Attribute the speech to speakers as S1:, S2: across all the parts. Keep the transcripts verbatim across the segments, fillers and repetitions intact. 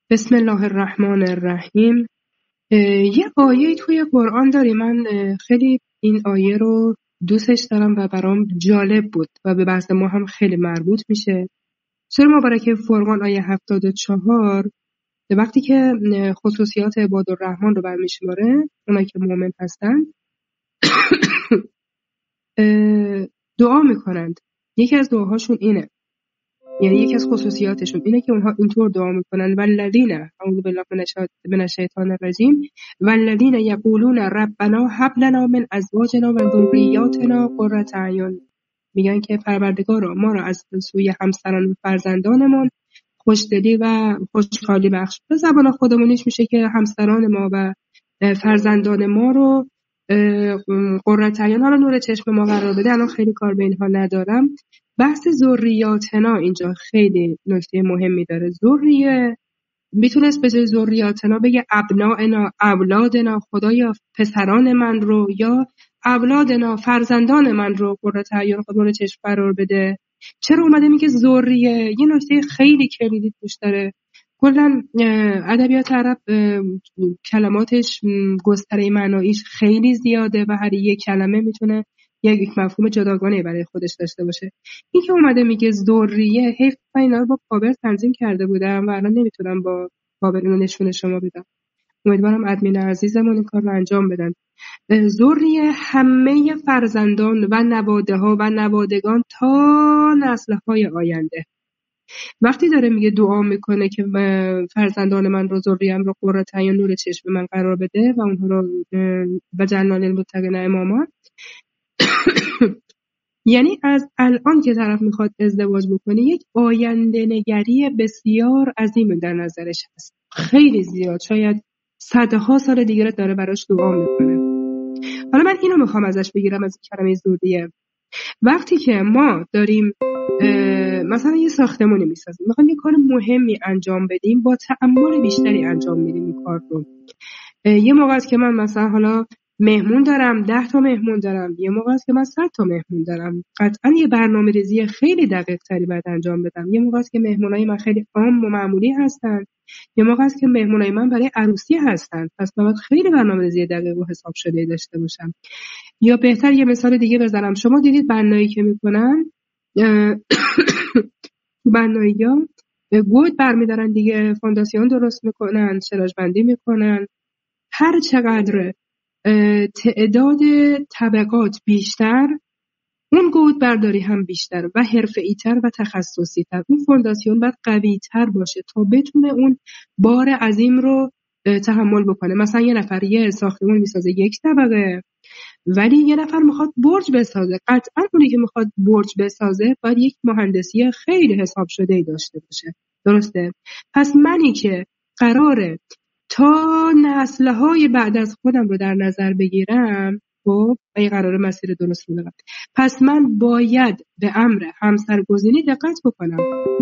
S1: بسم الله الرحمن الرحیم. یه آیه توی قرآن داری، من خیلی این آیه رو دوستش دارم و برام جالب بود و به بحث ما هم خیلی مربوط میشه. سوره مبارکه فرقان آیه هفتاد و چهار وقتی که خصوصیات عبادالرحمن رو برمیشماره، اونایی که مؤمن هستن دعا میکنند. یکی از دعاهاشون اینه، یعنی یکی از خصوصیاتشون اینه که اونها اینطور دعا میکنن: والذین، اعوذ بالله من الشیطان الرجیم، والذین یقولون ربنا هب لنا من ازواجنا و ذریاتنا قرة اعین. میگن که پروردگارا ما را از سوی همسران و فرزندانمون خوشدلی و خوشحالی بخش. به زبان خودمونیش میشه که همسران ما و فرزندان ما رو قرة اعین، حالا نور چشم ما قرار بده. الان خیلی کار به اینها ندارم. بحث ذریاتنا اینجا خیلی نکته مهمی داره. ذریه میتونست به جای ذریاتنا بگه ابنائنا، اولادنا، خدایا پسران من رو یا اولادنا، فرزندان من رو قرة اعین، نور چشم قرار بده. چرا اومده میگه ذریه؟ یه نکته خیلی کلیدی توش داره. کلا ادبیات عرب کلماتش گستره معناییش خیلی زیاده و هر یک کلمه میتونه یک مفهوم جداگانه برای خودش داشته باشه. این که اومده میگه ذریه، حیف من اینا رو با پاور تنظیم کرده بودم و الان نمیتونم با پاور اینو نشون شما بدم. امیدوارم ادمین عزیزمون این کار رو انجام بدن. ذریه همه فرزندان و نواده ها و نوادگان تا نسل های آینده. وقتی داره میگه دعا میکنه که فرزندان من رو، ذریم رو قرة اعین، نور چشم من قرار بده و اونها رو و جعلنا للمتقین اماما، یعنی از الان که طرف میخواد ازدواج بکنه یک آینده نگری بسیار عظیم در نظرش هست، خیلی زیاد، شاید صدها سال دیگه داره براش دعا میکنه. حالا من اینو میخوام ازش بگیرم، از کلمه ذریه. وقتی که ما داریم مثلا یه ساختمانی میسازیم، میخوایم یه کار مهمی انجام بدیم، با تأمل بیشتری انجام میدیم این کار رو. یه موقع است که من مثلا حالا مهمون دارم، ده تا مهمون دارم، یه موقع است که من صد تا مهمون دارم، قطعا یه برنامه ریزی خیلی دقیق تری باید انجام بدم. یه موقع است که مهمونای من خیلی عام و معمولی هستن، یه موقع است که مهمونای من برای عروسی هستن، پس باید خیلی برنامه ریزی دقیق و حساب شده داشته باشم. یا بهتر یه مثال دیگه بزنم، شما دیدید بنایی که میکنن بنایی ها گود برمیدارن دیگه، فونداسیون درست میکنن، شراژ بندی میکنن. هر چقدر تعداد طبقات بیشتر، اون گود برداری هم بیشتر و حرفه‌ای تر و تخصصی تر. اون فونداسیون باید قوی تر باشه تا بتونه اون بار عظیم رو تحمل بکنه. مثلا یه نفر یه ساختمون میسازه یک طبقه، ولی یه نفر میخواد برج بسازه. قطعا اونی که میخواد برج بسازه باید یک مهندسی خیلی حساب شده‌ای داشته باشه. درسته؟ پس منی که قراره تا نسل‌های بعد از خودم رو در نظر بگیرم، خب این قراره مسیر درست رو برم، پس من باید به امر همسرگزینی دقت بکنم.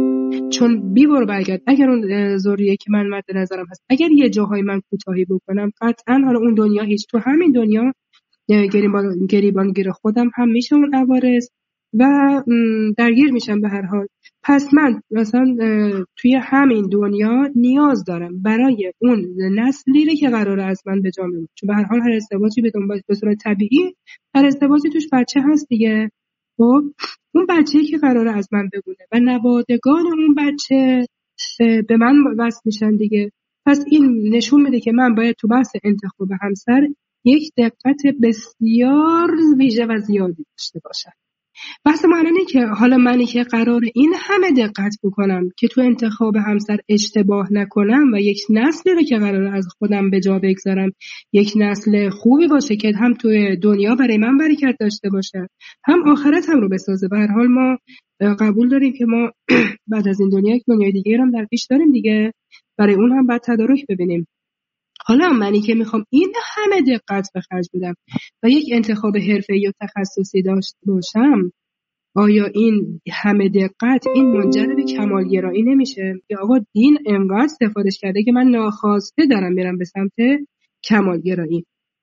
S1: چون بی برو برگرد، اگر اون ذریه که من مد نظرم هست، اگر یه جاهای من کوتاهی بکنم، قطعا حالا اون دنیا هیچ، تو همین دنیا گریبان گریبان گیر خودم هم میشه اون عوارض و درگیر میشم به هر حال. پس من مثلا توی همین دنیا نیاز دارم برای اون نسلی که قراره از من به جا بیاد، چون به هر حال هر ازدواجی به دنبال به صورت طبیعی هر ازدواجی توش بچه هست دیگه. خب اون بچه‌ای که قراره از من بمونه و نوادگان اون بچه به من وصل میشن دیگه. پس این نشون میده که من باید تو بحث انتخاب همسر یک دقت بسیار ویژه و زیادی داشته باشم. بحث ما اینه که حالا منی که قرار این همه دقت بکنم که تو انتخاب همسر اشتباه نکنم و یک نسلی رو که قرار از خودم به جا بگذارم، یک نسل خوبی باشه که هم توی دنیا برای من برکت داشته باشه، هم آخرت هم رو بسازه. به هر حال ما قبول داریم که ما بعد از این دنیا یک دنیای دیگه هم در پیش داریم دیگه، برای اون هم باید تدارک ببینیم. حالا منی که میخوام این همه دقت به خرج بدم و یک انتخاب حرفه‌ای یا تخصصی داشته باشم، آیا این همه دقت این منجر به کمالگرایی نمیشه؟ یا آقا دین انقدر سفارش کرده که من ناخواسته دارم میرم به سمت کمالگرایی؟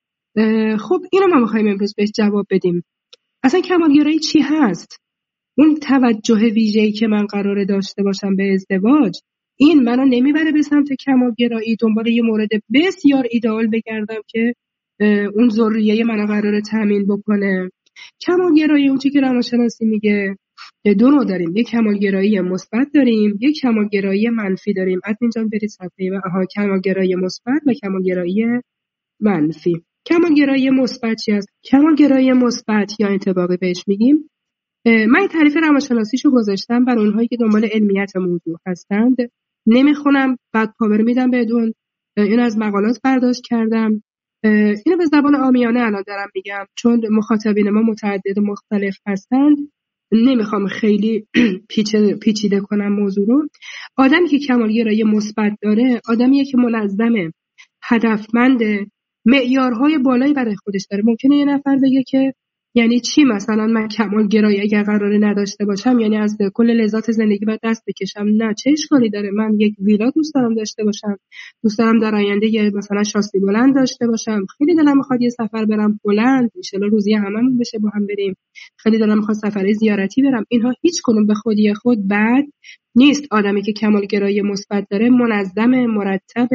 S1: خب اینو ما میخوایم امروز بهش جواب بدیم. اصلا کمالگرایی چی هست؟ اون توجه ویژه‌ای که من قراره داشته باشم به ازدواج این منو نمیبره به سمت کمالگرایی، دنبال یه مورد بسیار ایدئال بگردم که اون ضروریه منو قراره تامین بکنه. کمالگرایی اون چیزی که روانشناسی میگه دو نوع داریم، یک کمالگرایی مثبت داریم، یک کمالگرایی منفی داریم. ادمین جان برید صفحه و آها کمالگرایی مثبت و کمالگرایی منفی. کمالگرایی مثبت چی است؟ کمالگرایی مثبت یا انطباقی بهش میگیم. من تعریف روانشناسیشو گذاشتم برای اونهایی که دنبال علمیت موضوع هستند. نمیخونم، بعد پاور میدم بدون. اینو از مقالات برداشت کردم. اینو به زبان عامیانه الان دارم میگم چون مخاطبین ما متعدد و مختلف هستند. نمیخوام خیلی پیچیده کنم موضوع رو. آدمی که کمالگرایی مثبت داره آدمیه که منظمه، هدفمنده، معیارهای بالایی برای خودش داره. ممکنه یه نفر بگه که یعنی چی مثلا من کمالگرایی اگر قراره نداشته باشم یعنی از کل لذات زندگی باید دست بکشم؟ نه، چه اشکالی داره؟ من یک ویلا دوست دارم داشته باشم، دوست دارم در آینده یه مثلا شاسی بلند داشته باشم، خیلی دلم میخواد یه سفر برم هلند، ان شاءالله روزی هممون بشه با هم بریم، خیلی دلم میخواد سفر زیارتی برم. اینها هیچ کدوم به خودی خود بد نیست. آدمی که کمالگرایی مثبت داره منظم، مرتب،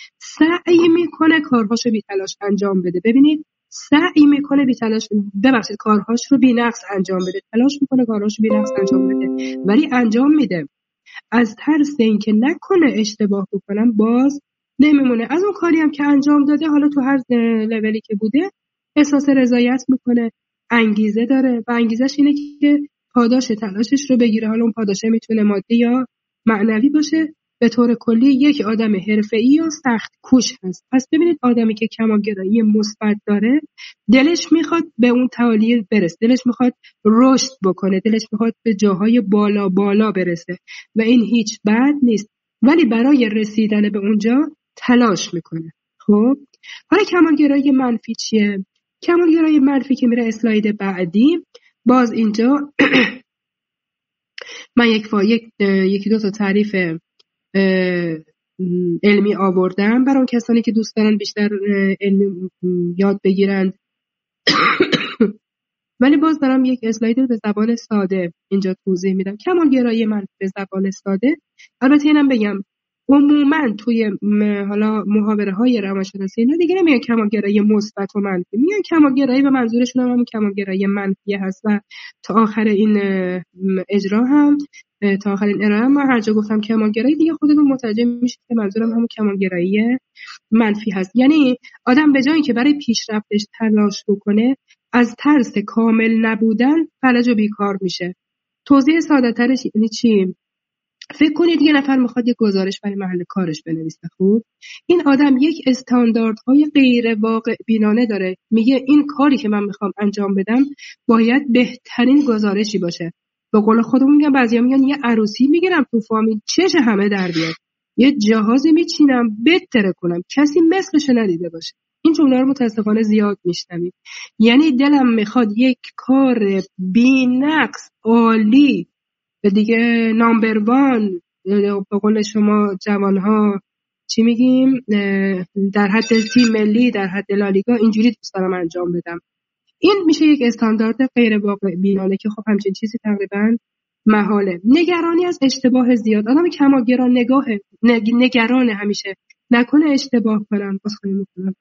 S1: سعی میکنه کارهاشو بی تلاش انجام بده. ببینید سعی میکنه بی تلاش ببخشید کارهاش رو بی نقص انجام بده، تلاش میکنه کارهاش رو بی نقص انجام بده ولی انجام میده. از ترس اینکه نکنه اشتباه بکنم باز نمیمونه. از اون کاری هم که انجام داده حالا تو هر لولی که بوده احساس رضایت میکنه، انگیزه داره و انگیزش اینه که پاداش تلاشش رو بگیره. حالا اون پاداشه میتونه مادی یا معنوی باشه. به طور کلی یک آدم حرفه‌ای و سخت کوش هست. پس ببینید آدمی که کمالگرایی مثبت داره دلش میخواد به اون تعالی برسه، دلش میخواد رشد بکنه، دلش میخواد به جاهای بالا بالا برسه و این هیچ بد نیست، ولی برای رسیدن به اونجا تلاش میکنه. خب حالا کمالگرایی منفی چیه؟ کمالگرایی منفی که میره اسلاید بعدی، باز اینجا من یک فا یک یکی دو تا تعریف علمی آوردم برای کسانی که دوست دارن بیشتر علمی یاد بگیرن ولی باز دارم یک اسلاید به زبان ساده اینجا توضیح میدم. کمالگرایی منفی به زبان ساده، البته اینم بگم عموما توی حالا محاوره های روانشناسی اینا دیگه نمیگن کمالگرایی مثبت و منفی، میگن کمالگرایی و منظورشون هم همون کمالگرایی منفی هست و تا آخر این اجرا هم تا آخر این ارائه من هر جا گفتم کمالگرایی دیگه خودتون متوجه میشید که منظورم همون کمالگرایی منفی هست. یعنی آدم به جایی که برای پیشرفتش تلاش بکنه از ترس کامل نبودن فلج و بیکار میشه. توضیح ساده ترش یعنی چی؟ فکر کنید یه نفر میخواد یه گزارش برای محل کارش بنویسه. خوب این آدم یک استانداردهای غیر واقع بینانه داره، میگه این کاری که من میخوام انجام بدم باید بهترین گزارشی باشه. به قول خودمون میگن، بعضیا میگن یه عروسی میگیرم تو فامیل چش همه در بیاد، یه جهازی میچینم بهتره کنم کسی مثلش ندیده باشه. این جمله رو متاسفانه زیاد میشنویم. یعنی دلم میخواد یک کار بی‌نقص عالی دیگه نامبر وان، به قول شما جوانها چی میگیم، در حد تیم ملی، در حد لالیگا، اینجوری دوست دارم انجام بدم. این میشه یک استاندارد غیر واقع بینانه که خب همچین چیزی تقریبا محاله. نگرانی از اشتباه زیاد، آدم کمالگرا نگاهه، نگرانه همیشه نکنه اشتباه کنم، بازخواهی میکنم،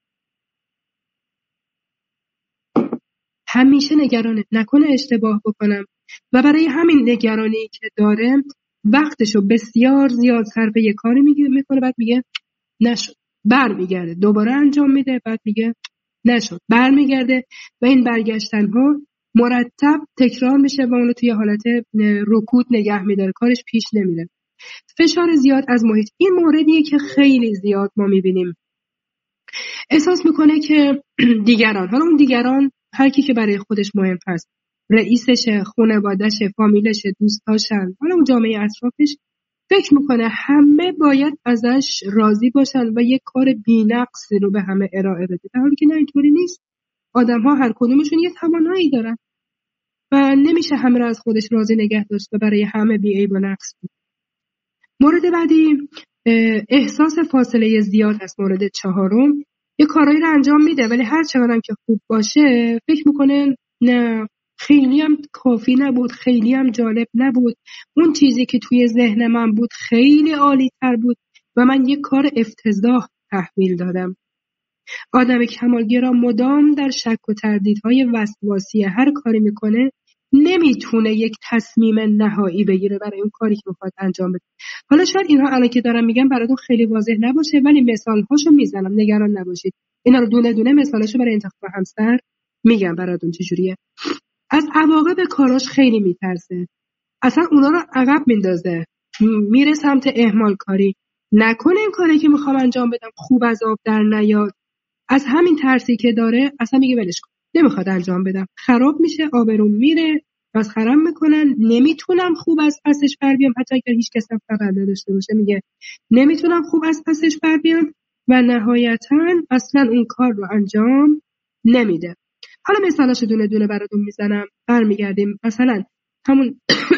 S1: همیشه نگرانه نکنه اشتباه بکنم و برای همین نگرانی که داره وقتشو بسیار زیاد صرف یه کاری میکنه، بعد میگه نشد، برمیگرده دوباره انجام میده، بعد میگه نشد، برمیگرده و این برگشتن ها مرتب تکرار میشه و اونو توی حالت رکود نگه میداره، کارش پیش نمیره. فشار زیاد از محیط، این موردیه که خیلی زیاد ما میبینیم. احساس میکنه که دیگران، حالا اون دیگران هر کی که برای خودش مهم هست، رئیسشه، خانواده‌شه، فامیلشه، دوستاشن، حالا اون جامعه اطرافش، فکر میکنه همه باید ازش راضی باشن و یک کار بی‌نقص رو به همه ارائه بده، در حالی که نه، اینطوری نیست. آدم‌ها هر کدومشون یه توانایی دارن و نمیشه همه رو از خودش راضی نگه داشت و برای همه بی‌عیب و نقص بود. مورد بعدی احساس فاصله زیاد هست. مورد چهارم، یه کارایی رو انجام میده ولی هر چقدرم که خوب باشه فکر میکنه نه خیلی هم کافی نبود، خیلی هم جالب نبود. اون چیزی که توی ذهن من بود خیلی عالی تر بود و من یک کار افتضاح تحویل دادم. آدم کمالگرا مدام در شک و تردیدهای وسواسی هر کاری میکنه، نمیتونه یک تصمیم نهایی بگیره برای اون کاری که میخواد انجام بده. حالا شاید اینها الان که دارم میگم براتون خیلی واضح نباشه، ولی مثالهاشو میزنم، نگران نباشید. اینا رو دونه دونه مثالاشو برای انتخاب همسر میگم براتون چجوریه. از عواقب کاراش خیلی میترسه، اصلا اونا رو عقب میندازه، میره سمت اهمال کاری. نکنه این کاری که میخوام انجام بدم خوب از آب در نیاد، از همین ترسی که داره اصلا میگه ولش کن، نمیخواد انجام بدم، خراب میشه، آبروم میره، مسخرم میکنن، نمیتونم خوب از پسش بر بیام. حتی اگر هیچ کس هم خبر نداشته باشه میگه نمیتونم خوب از پسش بر بیام و نهایتا اصلا اون کار رو انجام نمیده. حالا مثالاشو دونه دونه براتون میزنم. برمیگردیم مثلا همون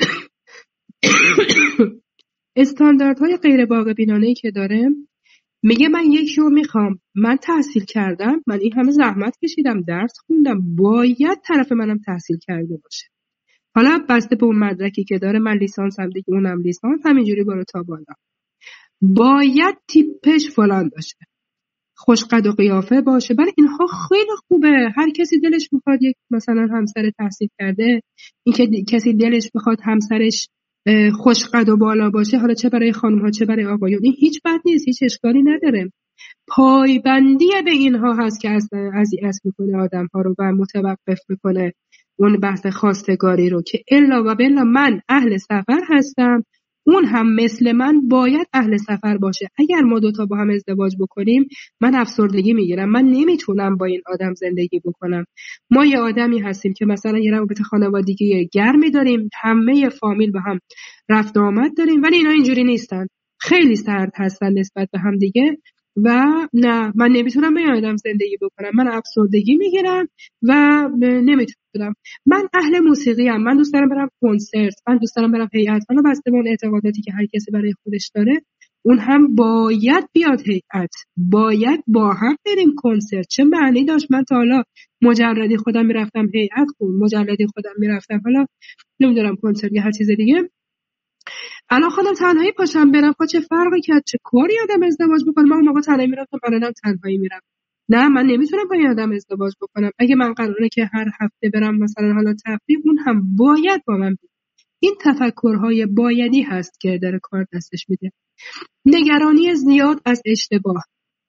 S1: استانداردهای غیر واقع بینانه‌ای که داره. میگه من یکی رو میخوام، من تحصیل کردم، من این همه زحمت کشیدم، درس خوندم، باید طرف منم تحصیل کرده باشه. حالا بسته به اون مدرکی که داره، من لیسانس هم دیگه اونم لیسانس، همینجوری برو تا بالا. باید تیپش فلان باشه، خوشقد و قیافه باشه. ولی اینها خیلی خوبه، هر کسی دلش میخواد یک مثلا همسر تحصیل کرده، این که کسی دلش میخواد همسرش خوشقد و بالا باشه، حالا چه برای خانم ها چه برای آقایون، این هیچ بد نیست، هیچ اشکالی نداره. پایبندی به اینها هست که اذیت میکنه آدم ها رو و متوقف میکنه اون بحث خواستگاری رو، که الا و بلا من اهل سفر هستم، اون هم مثل من باید اهل سفر باشه. اگر ما دوتا با هم ازدواج بکنیم من افسردگی میگیرم، من نمیتونم با این آدم زندگی بکنم. ما یه آدمی هستیم که مثلا یه روابط خانوادگی گرمی داریم، همه فامیل با هم رفت و آمد داریم، ولی اینا اینجوری نیستن، خیلی سرد هستن نسبت به هم دیگه و نه، من نمیتونم با این آدم زندگی بکنم، من افسردگی میگیرم و نمیتونم. من اهل موسیقی ام، من دوست دارم برم کنسرت، من دوست دارم برم هیئت. حالا بسته به اون اعتقاداتی که هر کسی برای خودش داره، اون هم باید بیاد هیئت، باید با هم بریم کنسرت. چه معنی داشت من تا حالا مجردی خودم میرفتم هیئت خون، مجردی خودم میرفتم حالا نمیدونم کنسرت یا هر چیز دیگه، الان خودم تنهایی پاشم برم، خب چه فرقی کرد؟ چه کاری آدم ازدواج بکنه؟ من اون موقع تنهایی میرفتم، الانم تنهایی میرم. نه، من نمیتونم با این آدم ازدواج بکنم. اگه من قراره که هر هفته برم مثلا حالا تفریح، اون هم باید با من بید. این تفکرهای بایدی هست که داره کار دستش میده. نگرانی زیاد از اشتباه.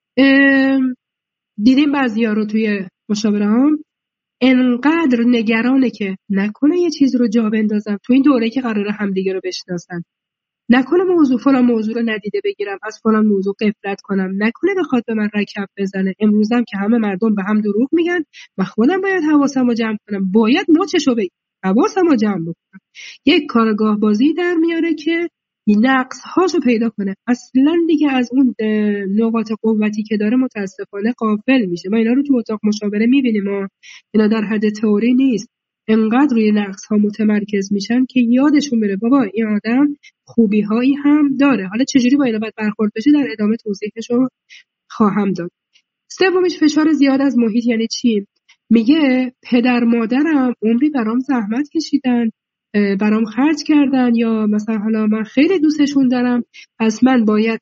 S1: دیدیم بعضیا رو توی مشاوره هم انقدر نگرانه که نکنه یه چیز رو جا بندازم تو این دوره که قراره همدیگه رو بشناسن، نکنه موضوع فلان موضوع رو ندیده بگیرم، از فلان موضوع غفلت کنم، نکنه بخواد به من رکب بزنه. امروزم که همه مردم به هم دروغ میگن، من خودم باید حواسم رو جمع کنم، باید مچشو بگیرم، حواسم رو جمع بکنم. یک کارگاه بازی در میاره که نقص هاشو پیدا کنه، اصلا دیگه از اون نقاط قوتی که داره متاسفانه غافل میشه. ما اینا رو تو اتاق مشاوره میبینیم، ما اینا در حد تئوری نیست. انقدر روی نقص ها متمرکز میشن که یادشون میره بابا این آدم خوبی هایی هم داره. حالا چجوری با اینا باید برخورد بشه در ادامه توضیحش رو خواهم داد. سومیش فشار زیاد از محیط. یعنی چی؟ میگه پدر مادرم عمری برام زحمت کشیدن، برام خرج کردن، یا مثلا حالا من خیلی دوستشون دارم، پس من باید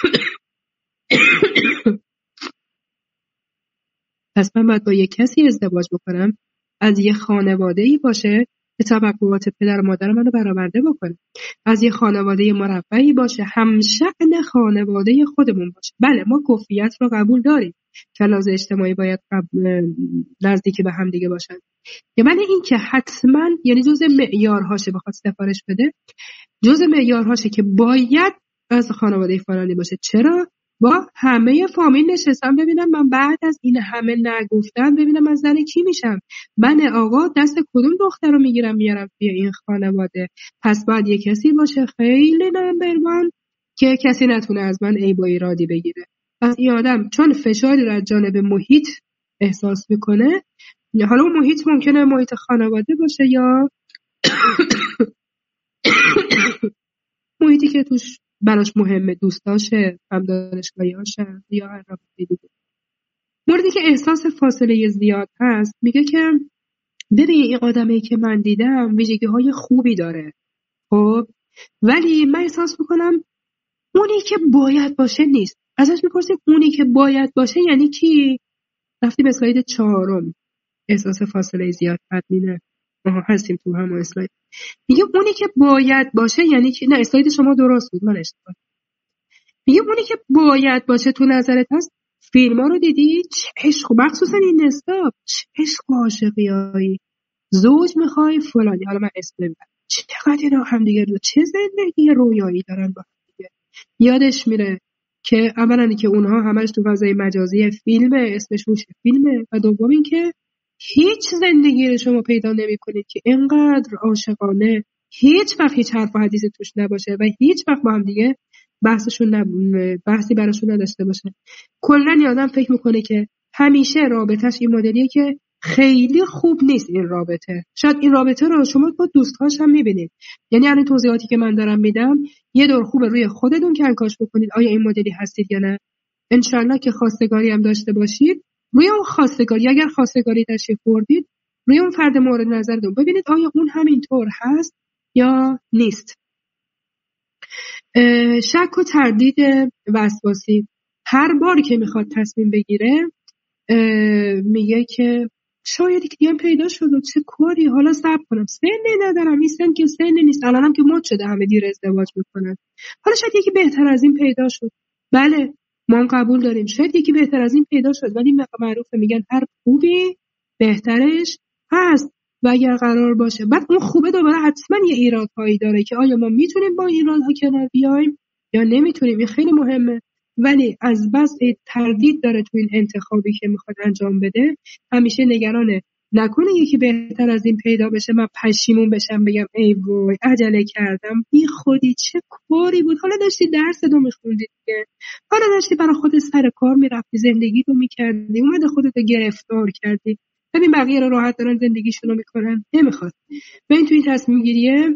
S1: پس من باید با یک کسی ازدواج بکنم از یه خانواده‌ای باشه که توقعات پدر و مادر منو برآورده بکنه، از یه خانواده مرفهی باشه، همشأن خانواده خودمون باشه. بله ما کفیت رو قبول داریم که لحاظ اجتماعی باید نزدیک به هم دیگه باشن، که من این که حتما یعنی جزء معیارهاشه بخواد سفارش بده، جزء معیارهاشه که باید از خانواده فلانی باشه. چرا؟ با همه فامیل نشستم ببینم من بعد از این همه نگفتن ببینم از زن کی میشم، من آقا دست کدوم دختر رو میگیرم میارم توی این خانواده. پس باید یه کسی باشه خیلی نمبر وان که کسی نتونه از من عیب و ایرادی بگیره. پس این آدم چون فشاری رو از جانب محیط احساس میکنه، حالا اون محیط ممکنه محیط خانواده باشه یا محیطی که توش براش مهمه، دوستاشه، هم دانشگاهیاشه یا هر رابطه دیگه. موردی که احساس فاصله زیاد هست، میگه که ببین این آدمی که من دیدم ویژگی های خوبی داره، خب ولی من احساس میکنم اونی که باید باشه نیست. ازش میپرسیم اونی که باید باشه یعنی کی؟ رفتیم اسلاید چهارم، احساس فاصله زیاد تبدیله. آها هستیم تو همون اسلاید. میگه اونی که باید باشه یعنی کی؟ نه اسلاید شما درست بود، من اشتباه. میگه اونی که باید باشه تو نظرت هست فیلم ها رو دیدی؟ چه عشق، مخصوصا این نستا چه عشق و عاشقیایی، زوج میخوای فلانی، حالا من اسم نمیبرم، چقدر اینا هم دیگه رو چه زندگی رویایی دارن با هم دیگه. یادش میره که اولا که اونها همش تو فضای مجازی فیلمه، اسمش روش فیلمه، و دوم این که هیچ زندگی رو شما پیدا نمی‌کنید که اینقدر عاشقانه هیچ وقت هیچ حرف و حدیثی توش نباشه و هیچ وقت با هم دیگه بحثشون نب... بحثی براشون نداشته باشه. کلا آدم فکر میکنه که همیشه رابطش این مدلیه که خیلی خوب نیست این رابطه. شاید این رابطه رو شما با دوستاش هم میبینید. یعنی الان توضیحاتی که من دارم میدم یه دور خوبه روی خودتون کنکاش بکنید آیا این مدلی هستید یا نه. انشالله که خواستگاری هم داشته باشید، روی اون خواستگاری اگر خواستگاری تشریف بردید روی اون فرد مورد نظرتون ببینید آیا اون همینطور هست یا نیست. شک و تردید وسواسی، هر بار که میخواد تصمیم بگیره میگه که شاید که دیگه پیدا شد و چه کاری، حالا صبر کنم، سنی ندارم، این سن که سنی نیست، الانم که مد شده همه دیر ازدواج میکنن، حالا شاید یکی بهتر از این پیدا شد. بله ما قبول داریم شاید یکی بهتر از این پیدا شد، ولی معروفه میگن هر خوبی بهترش هست و اگر قرار باشه بعد اون خوبه دوباره حتما یه ایرادهایی داره که آیا ما میتونیم با ایرادها کنار بیایم یا نمیتونیم. این خیلی مهمه. ولی از بس تردید داره تو این انتخابی که میخواد انجام بده، همیشه نگرانه نکنه یکی بهتر از این پیدا بشه من پشیمون بشم بگم ای وای عجله کردم، بی خودی چه کاری بود، حالا داشتی درس دو میخوندی دیگه، حالا داشتی برای خودت سر کار میرفتی، زندگی رو میکردی، اومده خودت رو گرفتار کردی. ببین بقیه رو راحت دارن زندگیشون رو میکنن، نمیخواد. ببین تو این تصمیم گیریه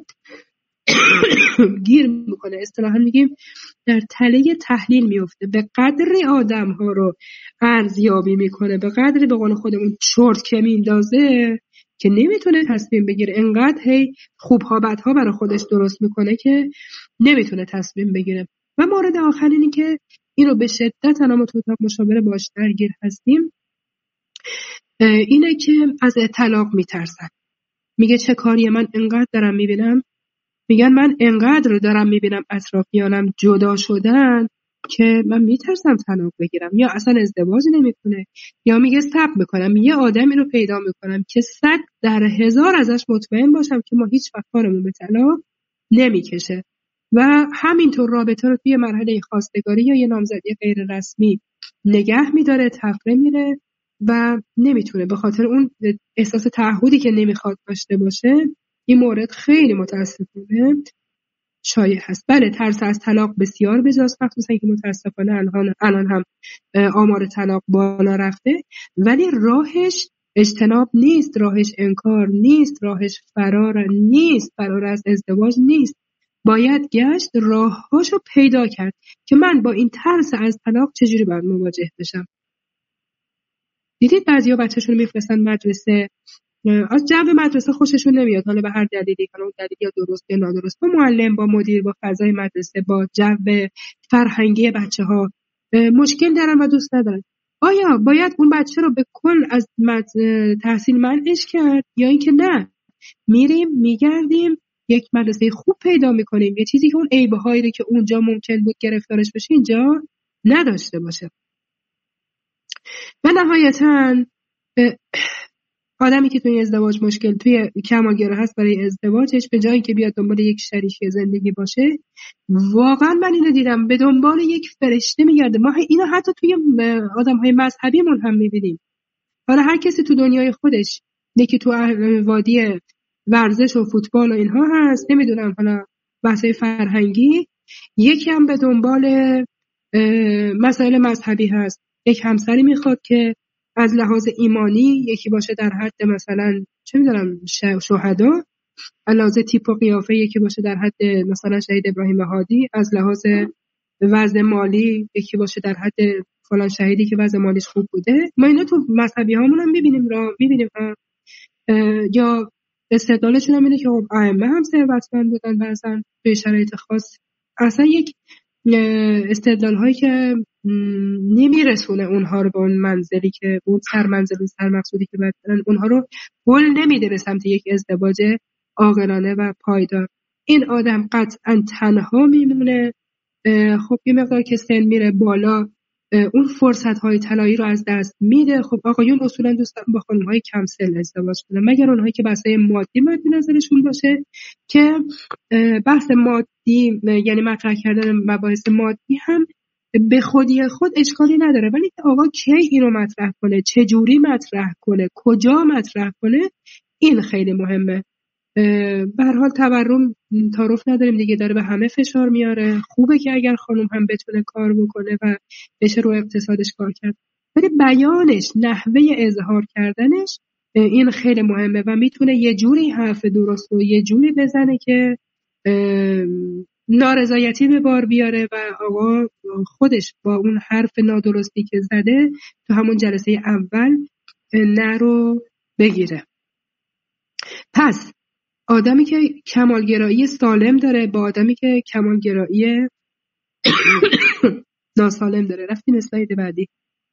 S1: گیر میکنه، اصطلاحا میگیم در تله تحلیل میفته، به قدری آدم ها رو ارزیابی میکنه، به قدری به قول خودمون چرت که میندازه که نمیتونه تصمیم بگیره. انقدر هی خوبها بدها برای خودش درست میکنه که نمیتونه تصمیم بگیره. و مورد آخر اینی که این رو به شدت انا تو اتاق مشاوره باش درگیر هستیم اینه که از طلاق میترسن. میگه چه کاریه، من انقدر دارم میبینم، میگن من انقدر دارم میبینم اطرافیانم جدا شدن که من میترسم طلاق بگیرم، یا اصلا ازدواج نمیکنه یا میگه صبر میکنم یه آدمی رو پیدا میکنم که صد در هزار ازش مطمئن باشم که ما هیچ وقت کارمون به طلاق نمیکشه. و همینطور رابطه رو توی مرحله خواستگاری یا یه نامزدی غیر رسمی نگه میداره، تفره میره و نمیتونه به خاطر اون احساس تعهدی که نمیخواد داشته باشه. این مورد خیلی متاسفانه شایع هست. بله ترس از طلاق بسیار بجاست، مخصوصا که متاسفانه الان الان هم آمار طلاق بالا رفته، ولی راهش اجتناب نیست، راهش انکار نیست، راهش فرار نیست، فرار از ازدواج نیست. باید گشت راههاشو پیدا کرد که من با این ترس از طلاق چجوری باید مواجه بشم. دیدید بعضیا بچه‌شون میفرستن مدرسه، از جو مدرسه خوششون نمیاد، حالا به هر دلیلی، حالا اون دلیل یا درست یا نادرست، با معلم، با مدیر، با فضای مدرسه، با جو فرهنگی بچه‌ها مشکل دارن و دوست ندارن. آیا باید اون بچه رو به کل از تحصیل منعش کرد یا اینکه نه میریم میگردیم یک مدرسه خوب پیدا میکنیم، یه چیزی که اون عیب‌هایی رو که اونجا ممکن بود گرفتارش بشه اینجا نداشته باشه. و نهایتاً آدمی که توی ازدواج مشکل توی کمالگرا هست برای ازدواجش، به جایی که بیاد دنبال یک شریک زندگی باشه، واقعا من اینو دیدم به دنبال یک فرشته میگرده. ما اینو حتی توی آدم‌های مذهبیمون هم میبینیم. حالا هر کسی تو دنیای خودش، یکی تو وادی ورزش و فوتبال و اینها هست، نمیدونم حالا بحثای فرهنگی، یکی هم به دنبال مسائل مذهبی هست. یک همسری میخواد که از لحاظ ایمانی یکی باشه در حد مثلا چه میدونم شهدا، از لحاظ تیپ و قیافه یکی باشه در حد مثلا شهید ابراهیم هادی، از لحاظ وضع مالی یکی باشه در حد فلان شهیدی که وضع مالیش خوب بوده. ما اینا تو مذهبی هامون هم میبینیم را میبینیم یا استدلالشون هم اینه که خب ائمه هم ثروتمند بودن بعضن به شرایط خاص. اصلا یک استدلال هایی که نمیرسونه اونها رو به اون منزلی که اون سر منزل و سر مقصودی که باید برن، اونها رو هل نمیده به سمت یک ازدواج عاقلانه و پایدار. این آدم قطعا تنها میمونه. خب یه مقدار که سن میره بالا اون فرصت های طلایی رو از دست میده. خب آقایون اصولا دوست دارن با خانم های کم سن ازدواج کنن، مگر اونهایی که بحثای مادی مد نظرشون باشه که بحث مادی یعنی مطرح کردن مباحث مادی هم به خودی خود اشکالی نداره، ولی آقا کی اینو مطرح کنه، چه جوری مطرح کنه، کجا مطرح کنه، این خیلی مهمه. به هر حال تورم تعارف نداریم دیگه، داره به همه فشار میاره. خوبه که اگر خانم هم بتونه کار بکنه و بشه رو اقتصادش کار کرد، ولی بیانش، نحوه اظهار کردنش این خیلی مهمه و میتونه یه جوری حرف درست و یه جوری بزنه که نارضایتی به بار بیاره و آقا خودش با اون حرف نادرستی که زده تو همون جلسه اول نه رو بگیره. پس آدمی که کمالگرایی سالم داره با آدمی که کمالگرایی ناسالم داره. رفتیم اسلاید بعدی.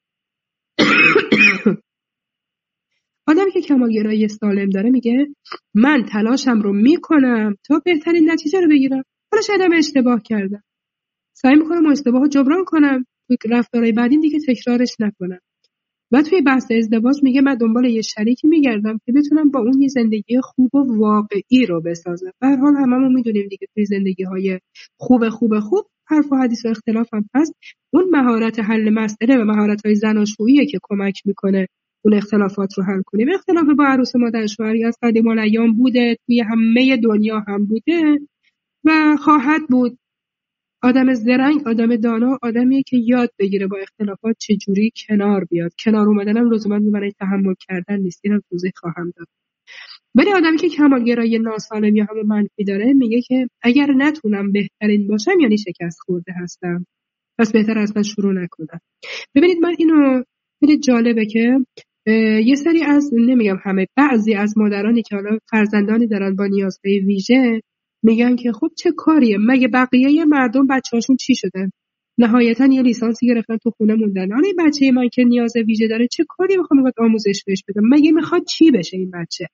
S1: آدمی که کمالگرایی سالم داره میگه من تلاشم رو میکنم تا بهترین نتیجه رو بگیرم، حالا شاید هم اشتباه کردم، سعی میکنم اشتباه رو جبران کنم، توی رفتارهای بعدی دیگه تکرارش نکنم. و توی بحث ازدواج میگه من دنبال یه شریکی میگردم که بتونم با اون یه زندگی خوب و واقعی رو بسازم. به هر حال هممون میدونیم دیگه توی زندگی های خوب خوب خوب حرف و حدیث و اختلاف هم هست. اون مهارت حل مسئله و مهارت های زناشوییه که کمک میکنه اون اختلافات رو حل کنیم. اختلاف با عروس مادر شوهری از قدیم الایام بوده، توی همه دنیا هم بوده و خواهد بود. آدم زرنگ، آدم دانا، آدمیه که یاد بگیره با اختلافات چجوری کنار بیاد. کنار اومدنم لزوما می‌مونه تحمل کردن نیست، اینم توضیح خواهم داد. ولی آدمی که کمالگرایی ناسالم یا همون منفی داره میگه که اگر نتونم بهترین باشم یعنی شکست خورده هستم، پس بهتر اصلا شروع نکنم. ببینید من اینو خیلی جالبه که یه سری از، نمیگم همه، بعضی از مادرانی که حالا فرزندانی دارن با نیازهای ویژه میگن که خب چه کاریه، مگه بقیه مردم بچه‌هاشون چی شدن؟ نهایتا یه لیسانسی گرفتن تو خونه موندن. حالا این بچه من که نیاز ویژه داره چه کاری بخوام باید آموزش بهش بدم؟ مگه میخواد چی بشه این بچه؟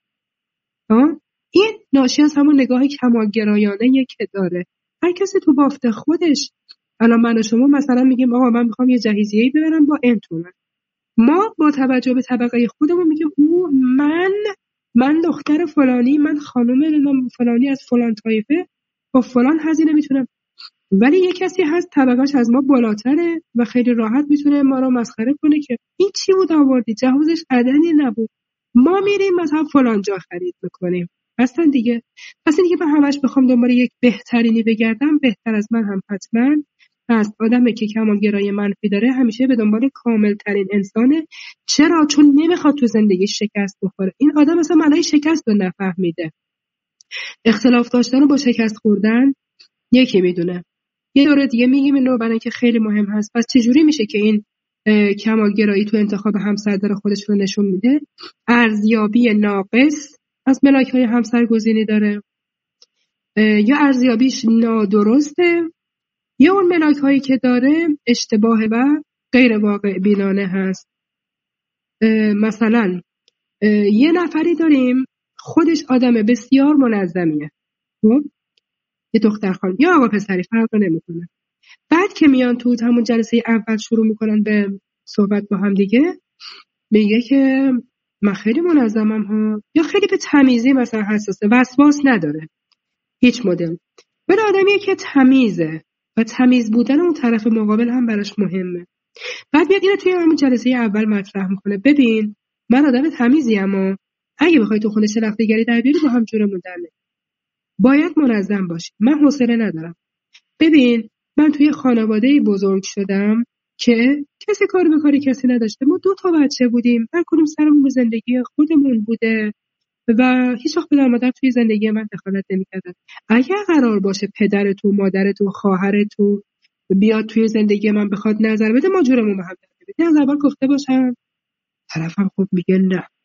S1: ها؟ این ناشی از همون نگاه کمالگرایانه که داره. هر کسی تو بافت خودش. الان من و شما مثلا میگیم آقا من میخوام یه جهیزیه‌ای ببرم با این تومن. ما با توجه به طبقه خودمون میگیم او من من دختر فلانی، من خانم فلانی از فلان طایفه با فلان هزینه میتونم. ولی یه کسی هست طبقهش از ما بالاتره و خیلی راحت میتونه ما رو مسخره کنه که این چی بود آوردی، جهازش عدنی نبود، ما میریم مثلا فلان جا خرید میکنیم. اصلا دیگه پس اینکه من همش بخوام دنبال یک بهترینی بگردم، بهتر از من هم حتما هست. آدمی که کمالگرایی منفی داره همیشه به دنبال کامل ترین انسانه. چرا؟ چون نمیخواد تو زندگی شکست بخوره. این آدم مثلا معنی شکست رو نفهمیده. اختلاف داشتن رو با شکست خوردن یکی میدونه. یه دوره دیگه میگیم اینو برای اینکه خیلی مهم هست. پس چجوری میشه که این کمالگرایی تو انتخاب همسر داره خودش رو نشون میده؟ ارزیابی ناقص از ملاک‌های همسر گزینی داره، یا ارزیابیش نادرسته، یا اون ملاک‌هایی که داره اشتباه و غیر واقع بینانه هست. مثلا یه نفری داریم خودش آدم بسیار منظمیه، یه دختر خانم یا آقا پسری فرق نمیکنه. بعد که میان تو همون جلسه اول شروع میکنن به صحبت با هم دیگه، میگه که من خیلی منظمم ها، یا خیلی به تمیزی مثلا حساسه، وسواس نداره هیچ مدل. ولی آدمیه که تمیزه و تمیز بودن اون طرف مقابل هم براش مهمه. بعد میاد اینو توی همون جلسه اول مطرح میکنه، ببین من آدم تمیزی اما اگه بخوای تو خونه شلخته‌گری در بیاری با هم جورمون در نمیاد. باید منظم باشی، من حوصله ندارم. ببین من توی خانواده‌ای بزرگ شدم که کسی کار به کاری کسی نداشته. ما دو تا بچه بودیم، هر کدوم سرمون به زندگی خودمون بوده و هیچ وقت پدر مادر توی زندگی من دخالت نمی‌کردن. اگر قرار باشه پدر تو، مادر تو، خواهر تو بیاد توی زندگی من بخواد نظر بده، ما جورمون به هم در میاد. از اول گفته باشم. طرفم خب میگه نه،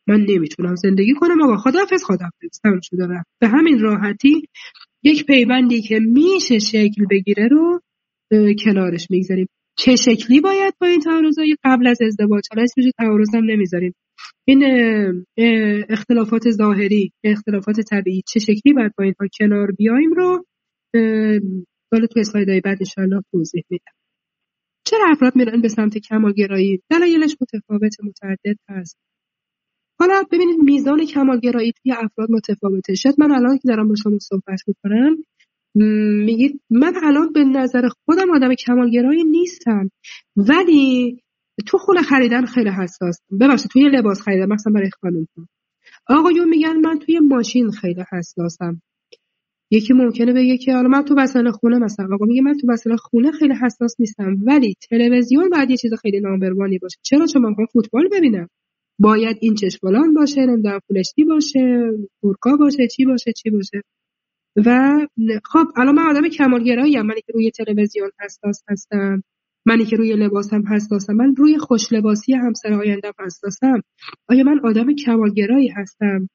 S1: من نمیتونم زندگی کنم، آقا خداحافظ خداحافظ تمام شده رفت. به همین راحتی یک پیوندی که میشه شکل بگیره رو کنارش میگذاریم. چه شکلی باید با این تعارضای قبل از ازدواج، حالا اسمش تعارض هم نمیذاریم، این اختلافات ظاهری، اختلافات طبیعی، چه شکلی باید با اینها کنار بیایم رو حالا تو اسلایدهای بعد ان شاءالله توضیح میدم. چرا افراد میرن به سمت کمالگرایی؟ دلایلش متفاوت متعدد هست. حالا ببینید میزان کمالگرایی توی افراد متفاوته. شاید من الان که دارم با شما صحبت میکنم میگید من الان به نظر خودم آدم کمالگرایی نیستم، ولی تو خونه خریدن خیلی حساسم. ببخشید توی لباس خریدن، مثلا برای خانم ها. آقایون میگن من توی ماشین خیلی حساسم. یکی ممکنه بگه که حالا من تو وسایل خونه، مثلا آقا میگه من تو وسایل خونه خیلی حساس نیستم، ولی تلویزیون باید یه چیز خیلی نامبروانی باشه. چرا؟ چون من میخوام فوتبال ببینم، باید این چشمالان باشه، نمیدونم فولشتی باشه، تورکا باشه، چی باشه چی باشه. و خب الان من آدم کمالگرایی ام، منی که روی تلویزیون حساس هستم، منی که روی لباسم حساسم، من روی خوش لباسی همسر آینده‌ام حساسم. آیا من آدم کمالگرایی هستم؟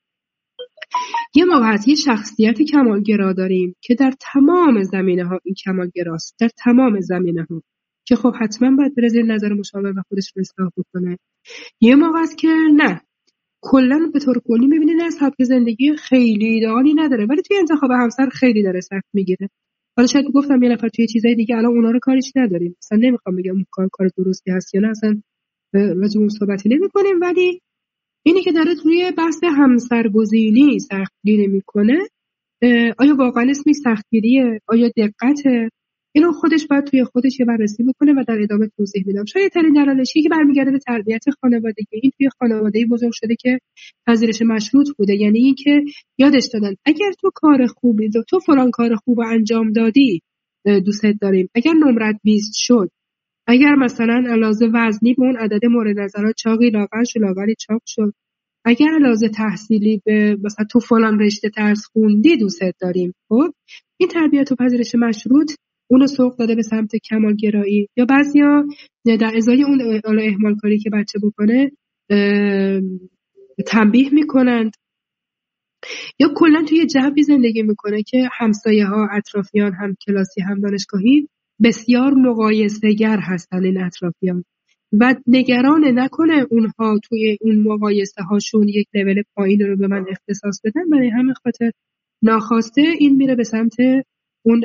S1: یه موقع هست یه شخصیت کمالگرا داریم که در تمام زمینه‌ها این کمالگراست، در تمام زمینه‌ها، که خب حتما باید بره زیر نظر مشاور و خودش رو اصلاح بکنه. یه موقع هست که نه، کلا به طور کلی می‌بینید نه، سبک زندگی خیلی ایدئالی نداره، ولی توی انتخاب همسر خیلی داره سخت میگیره. حالا شاید گفتم یه نفر توی چیزای دیگه الان اونا رو کاریش نداریم، مثلا نمیخوام بگم اون کار کار درستی هست یا نه، اصلا راجع به اون صحبتی نمی‌کنیم، ولی اینی که داره توی بحث همسرگزینی سختگیری میکنه، آیا واقعا اسمش سختگیریه؟ آیا دقته؟ اینو خودش باید توی خودش یه بررسی بکنه و در ادامه توضیح میدم. شاید ترین دلایلشی که برمیگرده به تربیت خانوادگی، این توی خانواده‌ای بزرگ شده که پذیرش مشروط بوده، یعنی این که یادش دادن اگر تو کار خوبی تو فلان کار خوب انجام دادی دوستت داریم، اگر نمرت بیست شد، اگر مثلا علاوه وزنی به اون عدد مورد نظرات چاقی لاغر شد، لاغری چاق شد، اگر علاوه تحصیلی به مثلا تو فلان رشته درس خوندی دوستت داریم. خب این تربیت و پذیرش مشروط اونو سوق داده به سمت کمالگرایی. یا بعضیا در ازای اون اهمال کاری که بچه بکنه تنبیه میکنند، یا کلا توی جوی زندگی میکنه که همسایه ها، اطرافیان، هم کلاسی هم دانشگاهی بسیار مقایسه‌گر هستن این اطرافیان و نگران نکنه اونها توی اون مقایسه هاشون یک لول پایین رو به من اختصاص بدن، برای همین خاطر ناخواسته این میره به سمت اون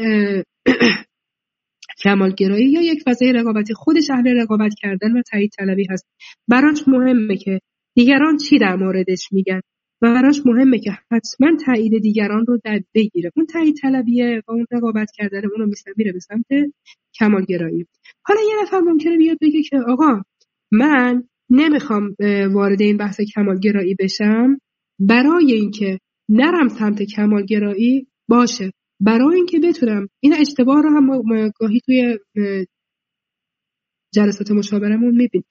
S1: کمالگرایی یا یک فضای رقابتی. خودش اهل رقابت کردن و تایید طلبی هست، براش مهمه که دیگران چی در موردش میگن و براش مهمه که حتما تایید دیگران رو در بگیره. اون تایید طلبیه و اون رقابت کردن اونو میره به سمت کمالگرایی. حالا یه نفر ممکنه بیاد بگه که آقا من نمیخوام وارد این بحث کمالگرایی بشم، برای اینکه نرم سمت کمالگرایی باشه، برای اینکه بتونم این اشتباه رو هم گاهی توی جلسات مشاورمون میبینیم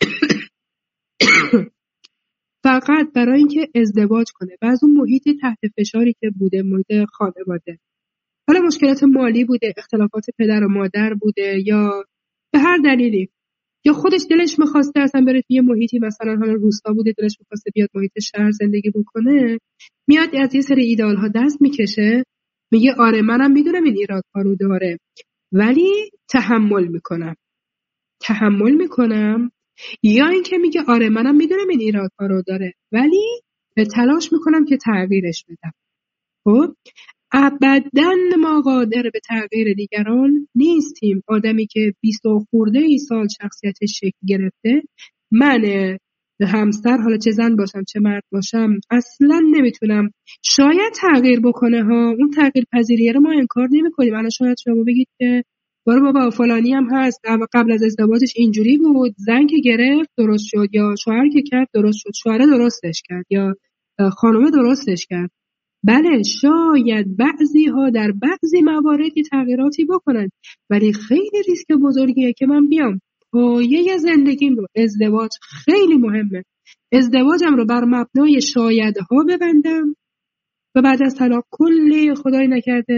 S1: فقط برای اینکه ازدواج کنه و از اون محیط تحت فشاری که بوده، محیط خانواده، حالا مشکلات مالی بوده، اختلافات پدر و مادر بوده، یا به هر دلیلی، یا خودش دلش میخواسته اصلا بره توی محیطی مثلا حالا روستا بوده دلش میخواسته بیاد محیط شهر زندگی بکنه، میاد از یه سری ایدئال ها دست میکشه، میگه آره منم میدونم این ایرادها رو داره ولی تحمل میکنم تحمل میکنم یا اینکه میگه آره منم میدونم این ایرادها رو داره ولی تلاش میکنم که تغییرش بدم. خب ابداً ما قادر به تغییر دیگران نیستیم. آدمی که بیست و خورده ای سال شخصیتش شکل گرفته، من همسر، حالا چه زن باشم چه مرد باشم، اصلا نمیتونم شاید تغییر بکنه ها، اون تغییر پذیریه رو ما انکار نمیکنیم. الان شاید شما بگید که بارو بابا فلانی هم هست قبل از ازدواجش اینجوری بود، زن که گرفت درست شد، یا شوهر که کرد درست شد، شوهر درستش کرد یا خانم درستش کرد. بله شاید بعضی ها در بعضی موارد تغییراتی بکنن، ولی خیلی ریسک بزرگیه که من بیام پایه زندگیم رو، ازدواج خیلی مهمه، ازدواجم رو بر مبنای شایدها ببندم و بعد از طلاق کلی خدای نکرده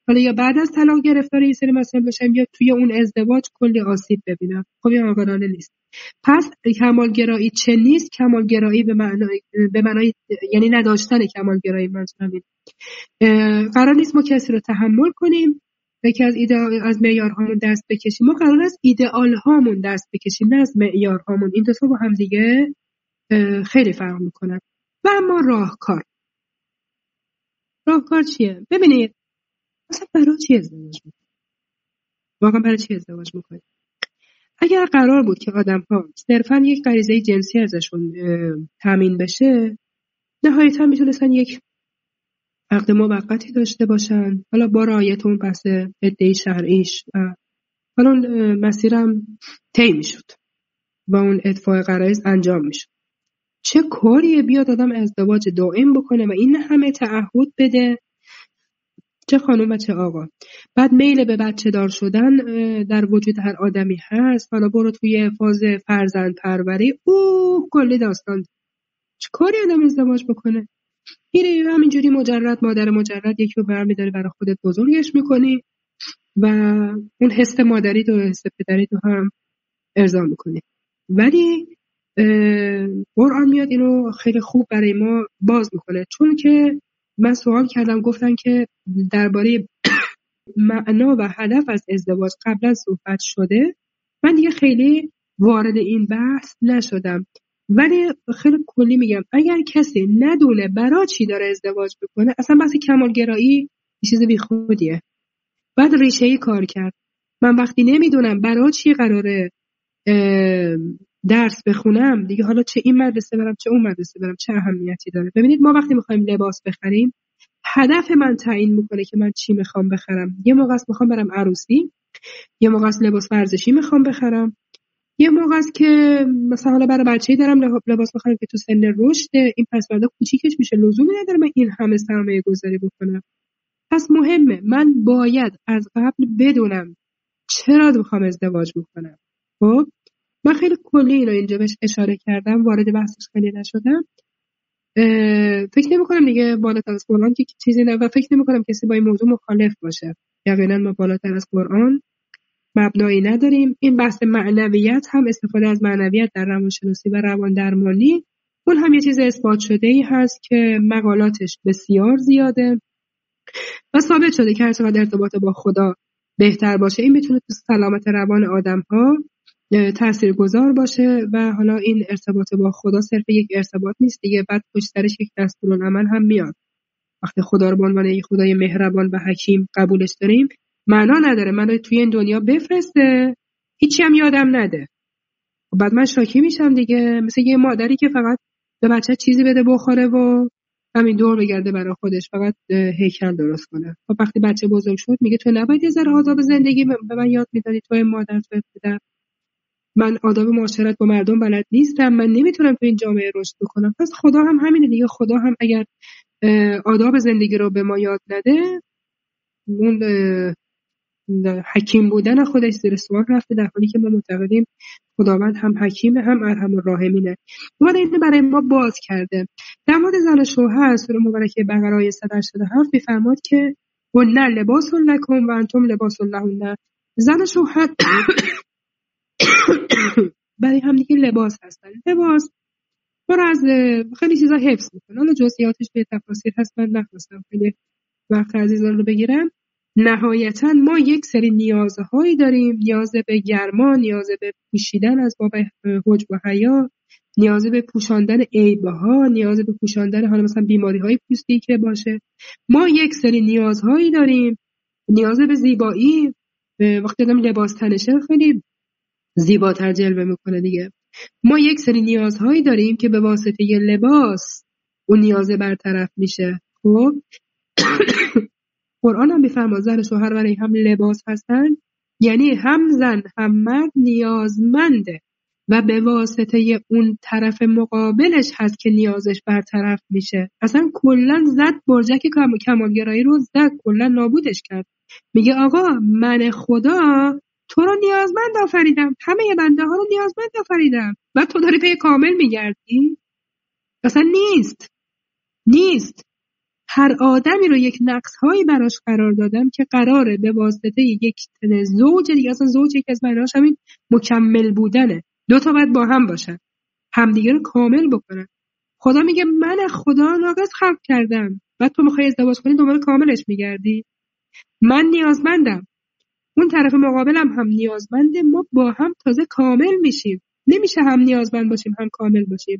S1: حالا یا بعد از طلاق گرفتار یه سری مسائل بشم یا توی اون ازدواج کلی آسیب ببینم. خب این عاقلانه نیست. پس کمالگرایی چه نیست؟ کمالگرایی به معنای به معنای یعنی نداشتن کمالگرایی، منظورم اینه. قرار نیست ما کسی رو تحمل کنیم، یکی از ایده از معیارهامون دست بکشیم. ما قرار است ایدئال هامون دست بکشیم، نه از معیارهامون. این دو تا با هم دیگه خیلی فرق میکنن. و اما راهکار راهکار چیه؟ ببینید اصلا برای چی ازدواج میکنید؟ واقعا برای چی ازدواج میکنید؟ اگر قرار بود که آدم‌ها صرفاً یک غریزه جنسی ازشون تامین بشه، نهایتاً میتونستن یک عقد موقتی داشته باشن، حالا با رعایت اون بحث ادعای شرعیش، و حالا اون مسیرم طی میشد و اون ادفاع غرایز انجام میشد. چه کاریه بیاد آدم ازدواج دائم بکنه و این همه تعهد بده، چه خانم و چه آقا. بعد میل به بچه دار شدن در وجود هر آدمی هست، حالا برو توی فاز فرزند پروری، اوه کلی داستان. چه کاری آدم ازدواج بکنه؟ میره همینجوری مجرد مادر مجرد یکی رو برمی‌داری برای خودت بزرگش میکنی و اون حس مادری تو حس پدری تو هم ارضا میکنی. ولی قرآن میاد اینو خیلی خوب برای ما باز میکنه، چون که من سوال کردم گفتن که درباره معنا و هدف از ازدواج قبلا صحبت شده. من دیگه خیلی وارد این بحث نشدم، ولی خیلی کلی میگم اگر کسی ندونه برای چی داره ازدواج بکنه، اصلا بحث کمالگرایی یه چیز بیخودیه. بعد ریشه‌ای کار کرد. من وقتی نمیدونم برای چی قراره درس بخونم دیگه، حالا چه این مدرسه برم چه اون مدرسه برم، چه اهمیتی داره؟ ببینید ما وقتی میخوایم لباس بخریم، هدف من تعیین میکنه که من چی میخوام بخرم. یه موقع است میخوام برم عروسی، یه موقع است لباس ورزشی میخوام بخرم، یه موقع است که مثلا حالا برای بچه‌ای دارم لباس بخرم که تو سن رشده، این پس بعدا کوچیکش میشه، لزومی نداره من این همه سرمایه گذاری بکنم. پس مهمه من باید از قبل بدونم چرا میخوام ازدواج بکنم. خب من خیلی کلی اینو اینجا بهش اشاره کردم، وارد بحثش خیلی نشدم. فکر نمی کنم دیگه بالاتر از قرآن که چیزی نه، و فکر نمی کنم کسی با این موضوع مخالف باشه. یقینا ما بالاتر از قرآن مبنایی نداریم. این بحث معنویت هم، استفاده از معنویت در روانشناسی و روان درمانی، اون هم یه چیز اثبات شده ای هست که مقالاتش بسیار زیاده و ثابت شده که هر چقدر ارتباط با خدا بهتر باشه، این میتونه تو سلامت روان آدم ها تاثیرگذار باشه. و حالا این ارتباط با خدا صرف یک ارتباط نیست دیگه، بعد پشت سرش یک دستورالعمل هم میاد. وقتی خدا رو به عنوان یک خدای مهربان و حکیم قبولش داریم، معنا نداره من توی این دنیا بفرسته هیچی هم یادم نده، بعد من شاکی میشم دیگه. مثل یه مادری که فقط به بچه چیزی بده بخوره و همین دور بگرده برای خودش، فقط هیکل درست کنه. خب وقتی بچه بزرگ شد میگه تو نباید یه ذره آداب زندگی به من یاد میدادی، توی مادر، توی پدر، من آداب معاشرت با مردم بلد نیستم، من نمیتونم تو این جامعه رشد بکنم. پس خدا هم همینه دیگه. خدا هم اگر آداب زندگی رو به ما یاد نده، اون حکیم بودن خودش زیر سوال رفته، در حالی که ما معتقدیم خداوند هم حکیمه هم ارحم الراحمینه. اومده اینو برای ما باز کرده. در مورد زن شوهر سوره مبارکه بقره آیه صد و هشتاد و هفت میفرماد که هن لباس لکم و انتم لباس لهن. زن شوهر برای هم دیگه لباس هستن. لباس ما رو از خیلی چیزا حفظ میکنه. حالا جزئیاتش به تفاصیل هست، من نخواستم خیلی وقت عزیزان رو بگیرم. نهایتا ما یک سری نیازهایی داریم، نیاز به گرما، نیاز به پوشیدن از باب حجب و حیا، نیاز به پوشاندن عیبها، نیاز به پوشاندن حالا مثلا بیماری‌های پوستی که باشه. ما یک سری نیازهایی داریم، نیاز به زیبایی. وقتی آدم لباس تنشه خیلی زیباتر جلوه میکنه دیگه. ما یک سری نیازهایی داریم که به واسطه ی لباس اون نیاز برطرف میشه. خب قرآن هم میفرماد زن شوهر برای هم لباس هستن، یعنی هم زن هم مرد نیازمنده و به واسطه ی اون طرف مقابلش هست که نیازش برطرف میشه. اصلا کلا زد برجک کمالگرایی رو زد، کلا نابودش کرد. میگه آقا من خدا تو رو نیازمند آفریدم، همه بنده ها رو نیازمند آفریدم و تو داری پی کامل میگردی؟ اصلا نیست نیست هر آدمی رو یک نقص‌هایی براش قرار دادم که قراره به واسطه یک زوج دیگه، اصلا زوج یک از معناش همین مکمل بودنه، دو تا باید با هم باشن، همدیگه رو کامل بکنن. خدا میگه من خدا ناقص خلق کردم، بعد تو میخوای ازدواج کنی دوباره کاملش میگردی. من نیازمندم، اون طرف مقابلم هم نیازمنده، ما با هم تازه کامل میشیم. نمیشه هم نیازمند باشیم هم کامل باشیم.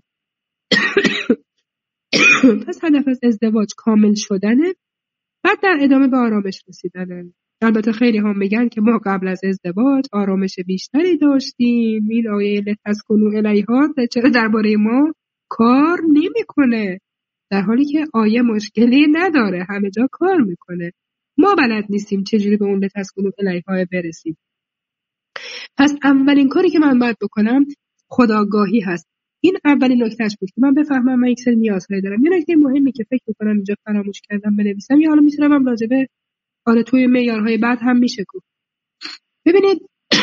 S1: پس هدف از ازدواج کامل شدنه، بعد در ادامه به آرامش رسیدنه. البته خیلی هم میگن که ما قبل از ازدواج آرامش بیشتری داشتیم، این آیه لتسکنوا الیها چرا درباره ما کار نمیکنه، در حالی که آیه مشکلی نداره، همه جا کار میکنه. ما بلد نیستیم چجوری به اون لتسکنوا الیها برسیم. پس اولین کاری که من باید بکنم خودآگاهی هست. این اولین نکتهش بود که من بفهمم من یک سری نیازهایی دارم. یه نکته مهمی که فکر می‌کنم اینجا فراموش کردم بنویسم، یا حالا میتونم هم راجع به آره توی معیارهای بعد هم میشه گفت. ببینید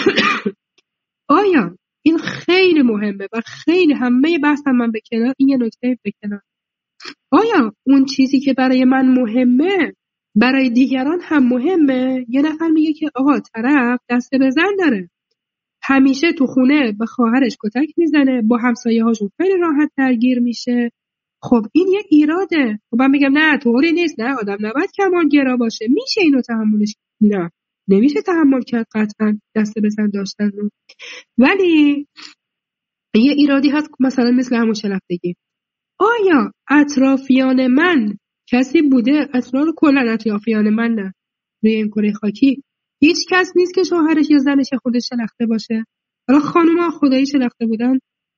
S1: آیا این خیلی مهمه و خیلی همه بحثم من به کنار، این یه نکته به کنار، آیا اون چیزی که برای من مهمه برای دیگران هم مهمه؟ یه نفر میگه که آقا طرف دست به زن داره، همیشه تو خونه به خواهرش کتک میزنه، با همسایه هاشون خیلی راحت درگیر میشه. خب این یه ایراده. خب من میگم نه طوری نیست، نه آدم نباید کمالگرا باشه، میشه اینو تحملش، نه نمیشه تحمل کرد قطعا دست به زن داشتن رو. ولی یه ایرادی هست مثلا مثل همون شلفتگی. آیا اطرافیان من کسی بوده، اطراف کلا اطرافیان من نه روی این کره خاکی هیچ کس نیست که شوهرش یا زنش خودش شلخته باشه؟ حالا خانوما خدایی شلخته بودن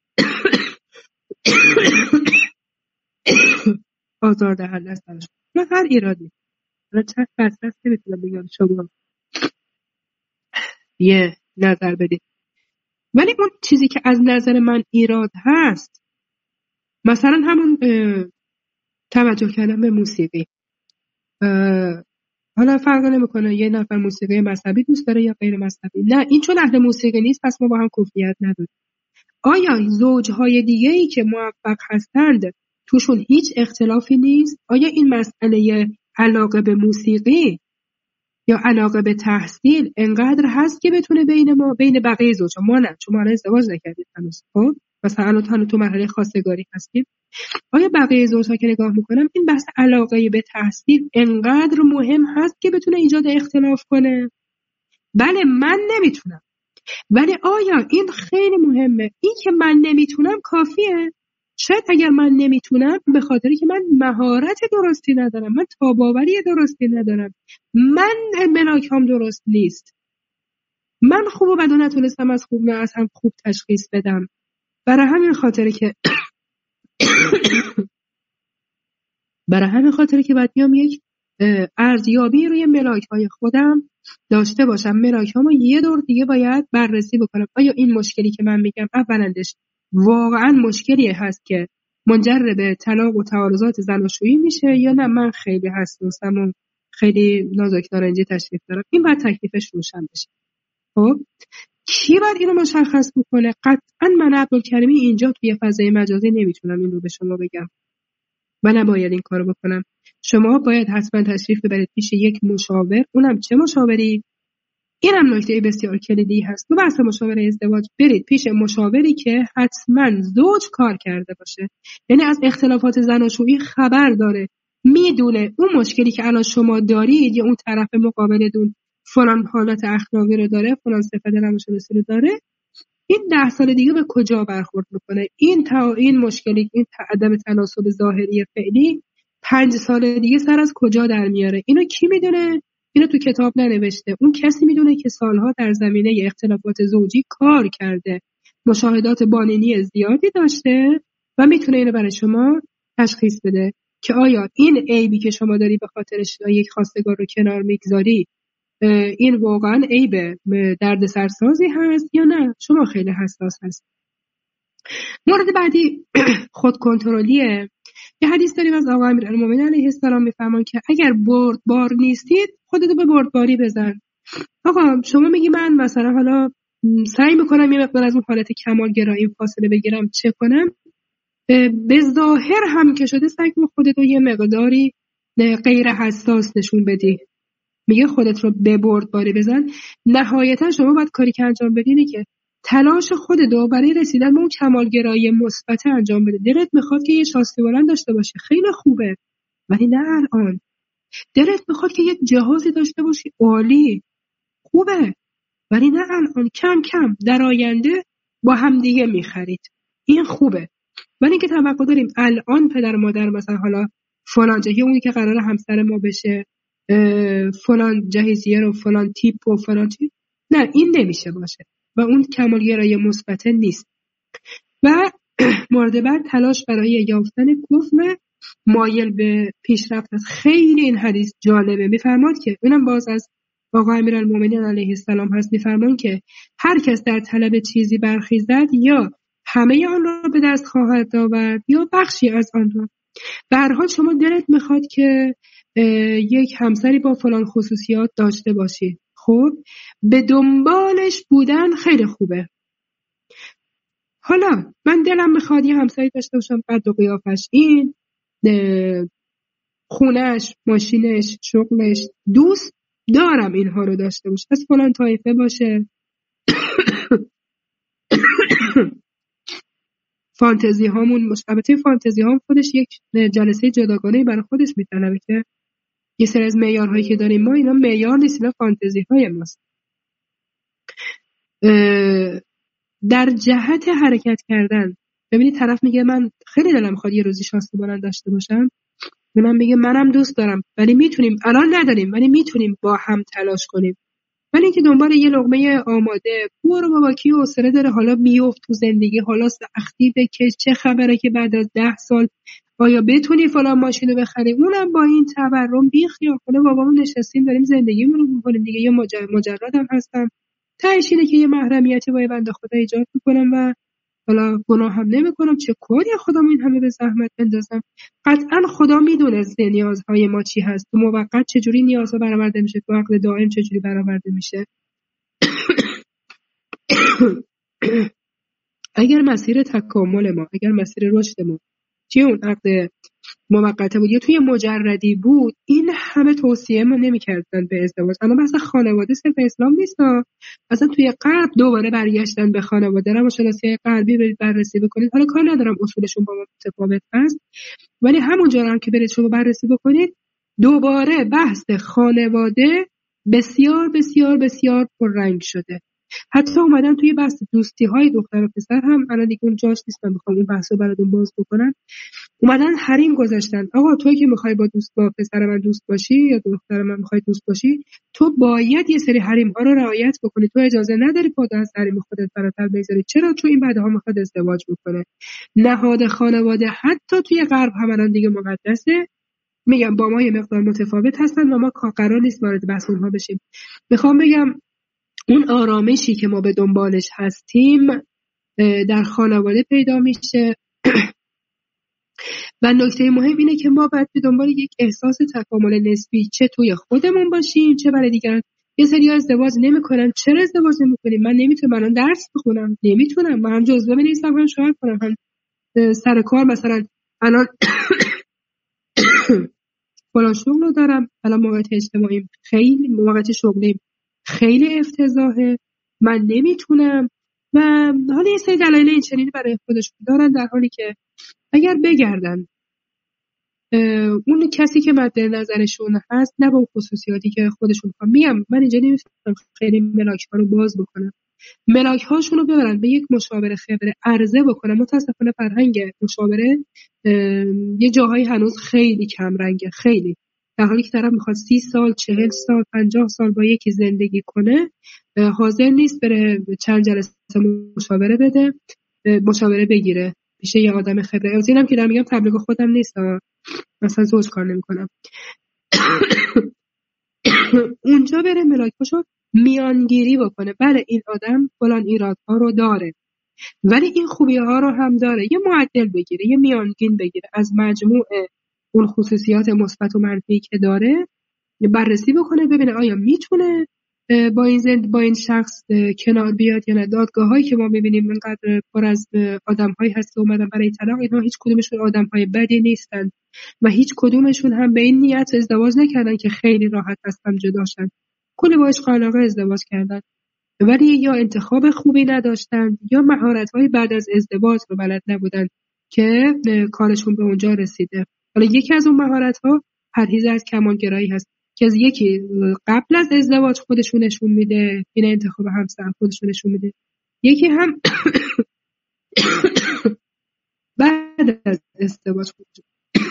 S1: آزار دهنده است براش، نه هر ایرادی. حالا چند فصل هست نمیتونم بگم شما یه نظر بدید. ولی اون چیزی که از نظر من ایراد هست، مثلا همون توجه کردن به موسیقی. حالا فرق نمیکنه یه نفر موسیقی مذهبی دوست داره یا غیر مذهبی، نه این چون اهل موسیقی نیست پس ما با هم کفریت نداریم. آیا زوجهای دیگه‌ای که موفق هستند توشون هیچ اختلافی نیست؟ آیا این مسئله علاقه به موسیقی یا علاقه به تحصیل انقدر هست که بتونه بین ما بین بقیه زوجها، ما نه چون ما ازدواج نکردیم هنوز، خب مثلا الان تو مرحله خواستگاری هستیم، آیا بقیه زوجها که نگاه میکنم این بحث علاقه به تحصیل انقدر مهم هست که بتونه ایجاد اختلاف کنه؟ بله من نمیتونم، ولی آیا این خیلی مهمه؟ این که من نمیتونم کافیه؟ شاید اگر من نمیتونم به خاطری که من مهارت درستی ندارم، من تاباوری درستی ندارم، من ملاکم درست نیست، من خوب و بد نتونستم از خوب نه از هم خوب تشخیص بدم. برای همین خاطره که برای همین خاطره که باید بیام یک ارزیابی روی ملاک‌های خودم داشته باشم. ملاک‌هامو یه دور دیگه باید بررسی بکنم. آیا این مشکلی که من میگم اولندش واقعا مشکلی هست که منجر به طلاق و تعارضات زناشویی میشه، یا نه من خیلی حساسم و خیلی نازک نارنجی تشریف دارم؟ این باید تکلیفش روشن بشه. خب کی باید اینو مشخص بکنه؟ قطعا من عبدالکریمی اینجا توی فضای مجازی نمیتونم این رو به شما بگم و نباید این کارو بکنم. شما باید حتما تشریف ببرید پیش یک مشاور، اونم چه مشاوری؟ اینم نکته بسیار کلیدی هست. تو بحث مشاوره ازدواج برید پیش مشاوری که حتما زوج کار کرده باشه، یعنی از اختلافات زناشویی خبر داره، میدونه اون مشکلی که الان شما دارید یا اون طرف مقابلتون فلان حالت اخلاقی رو داره، فلان صفت روانشناسی رو داره، این ده سال دیگه به کجا برخورد میکنه؟ این تا این مشکلی، این عدم تناسب ظاهری فعلی پنج سال دیگه سر از کجا در میاره؟ اینو کی میدونه؟ اینو تو کتاب ننوشته. اون کسی میدونه که سالها در زمینه اختلافات زوجی کار کرده، مشاهدات بانینی زیادی داشته و میتونه اینو برای شما تشخیص بده که آیا این عیبی که شما داری به خاطرش یک خواستگار رو کنار میگذاری این واقعا عیب درد سرسازی هست یا نه شما خیلی حساس هست. مورد بعدی خود کنترلیه. یه حدیث داریم از آقا امیرالمومنین علیه السلام میفرمان که اگر بردبار نیستید خودتو به بردباری بزن. آقا شما میگی من مثلا حالا سعی میکنم یه مقدار از اون حالت کمالگرایی فاصله بگیرم، چه کنم؟ به ظاهر هم که شده سعی کن خودتو یه مقداری غیر حساس نشون بدی، میگه خودت رو ببرد باری بزن. نهایتا شما باید کاری که انجام بدی اینه که تلاش خودت رو برای رسیدن به اون کمالگرایی مثبت انجام بده. دلت میخواد که یه شاسی بلند داشته باشه، خیلی خوبه، ولی نه الان. دلت میخواد که یک جهازی داشته باشی، عالی، خوبه، ولی نه الان. کم کم در آینده با هم دیگه میخرید، این خوبه. ولی اینکه توقع داریم الان پدر مادر مثلا حالا فلان جایی اونی که قراره همسر ما بشه فلان جهیزیه رو فلان تیپ و فلان چی، نه این نمیشه باشه و اون کمالگرایی مثبت نیست. و مورد بعد تلاش برای یافتن کفم مایل به پیشرفت است. خیلی این حدیث جالبه. میفرماد که اونم باز از آقا امیرالمومنین علیه السلام هست، میفرمان که هر کس در طلب چیزی برخیزد یا همه آن را به دست خواهد آورد یا بخشی از آن را. به هر حال شما دلت میخواد که یک همسری با فلان خصوصیات داشته باشی، خب به دنبالش بودن خیلی خوبه. حالا من دلم میخواد یه همسری داشته باشم قد و قیافش این، خونش، ماشینش، شغلش، دوست دارم اینها رو داشته باشه، از فلان طایفه باشه. فانتزی هامون مشابه فانتزی هام خودش یک جلسه جداگانه برای خودش میطلبه که یه سری از معیارهایی که داریم ما اینا معیار نیست، اینا فانتزی های ماست. در جهت حرکت کردن، ببینید طرف میگه من خیلی دلم میخواد یه روزی شانس بلند داشته باشم، من میگه منم دوست دارم ولی میتونیم، الان نداریم ولی میتونیم با هم تلاش کنیم. ولی اینکه دنبال یه لقمه آماده برو بابا کی حوصله داره حالا بیفت تو زندگی، حالا سختی بکش، چه خبره که بعد از ده سال آیا بتونی فلان ماشینو بخری، اونم با این تورم بیخیال خونه بابامون نشستیم داریم زندگیمون رو میکنیم دیگه، یه مجردم هستم، تهش اینه که یه محرمیتی با یه بنده خدا ایجاد میکنم و حالا گناه هم نمیکنم، چه کاری خودم این همه به زحمت بندازم. قطعا خدا میدونه نیازهای ما چی هست، تو موقت چجوری نیازها برآورده میشه، تو عقل دائم چجوری برآورده میشه. اگر مسیر تکامل ما، اگر مسیر رشد ما توی اون عقد موقته بود یا توی مجردی بود، این همه توصیه ما نمی‌کردن به ازدواج. اما مثلا خانواده صرف اسلام نیست، مثلا توی غرب دوباره برگشتن به خانواده، روانشناسی غربی برید بررسی بکنید. حالا کار ندارم اصولشون با ما متفاوت هست، ولی همونجا هم که برید شما بررسی بکنید دوباره بحث خانواده بسیار بسیار بسیار پررنگ شده. حتی اومدن توی بحث دوستی های دختر و پسر هم، الان دیگه اون جاش نیست من بخوام این بحثو براتون باز بکنم، اومدن حریم گذاشتن. آقا توی که میخوای با دوست با پسر من دوست باشی یا دختر من میخوای دوست باشی، تو باید یه سری حریم ها رو رعایت بکنی، تو اجازه نداری پاداش از حریم خودت فراتر بگذاری. چرا؟ چون این بعدها میخواد ازدواج بکنه. نهاد خانواده حتی توی غرب هم الان دیگه مقدسه. میگم با ما یه مقدار متفاوت هستن و ما قرار نیست وارد بحث اونها بشیم. میخوام بگم اون آرامشی که ما به دنبالش هستیم در خانواده پیدا میشه. و نکته مهم اینه که ما باید به دنبال یک احساس تکامل نسبی چه توی خودمون باشیم چه برای دیگران. یه سری ازدواج نمیکنن. چرا ازدواج نمیکنیم؟ من نمیتونم الان درس بخونم، نمیتونم، من هم جزوه بنویسم هم شاید کنم، هم سر کار مثلا الان فلان شغل رو دارم، الان موقعیت اجتماعی خیلی، موقعیت شغلی خیلی افتضاحه، من نمیتونم. و حالا یه سری دلایل این چنینی برای خودشون دارن، در حالی که اگر بگردن اون کسی که مد نظرشون هست نه با خصوصیاتی که خودشون میخوان، میگم من اینجا نمیتونم خیلی ملاک ها رو باز بکنم، ملاک هاشون رو ببرن به یک مشاور خبره عرضه بکنم. متاسفانه فرهنگ مشاوره یه جاهایی هنوز خیلی کم رنگه، خیلی، در حالی که طرف میخواد سی سال چهل سال پنجاه سال با یکی زندگی کنه حاضر نیست بره چند جلسه مشاوره بده، مشاوره بگیره پیش یه آدم خبره. از اینم که دارم میگم تبلیغ خودم نیست، مثلا زوج کار نمی کنم. اونجا بره ملاکاشو میانگیری بکنه، بله این آدم فلان ایرادها رو داره ولی این خوبی ها رو هم داره، یه معدل بگیره، یه میانگین بگیره از مجموع اون خصوصیات مثبت و منفی که داره، بررسی بکنه ببینه آیا میتونه با این زند با این شخص کنار بیاد یا نه. دادگاه‌هایی که ما می‌بینیم اینقدر پر از آدم‌هایی هست که اومدن برای طلاق، اینا هیچ کدومشون آدم‌های بدی نیستن و هیچ کدومشون هم به این نیت ازدواج نکردن که خیلی راحت از هم جدا شن. کلی با عشق و علاقه ازدواج کردن، ولی یا انتخاب خوبی نداشتن یا مهارت‌های بعد از ازدواج رو بلد نبودن که کارشون به اونجا رسیده. حالا یکی از اون مهارت‌ها پرهیز از کمالگرایی هست که از یکی قبل از ازدواج خودشون نشون میده، این انتخاب همسر خودشون نشون میده، یکی هم بعد از ازدواج خودشون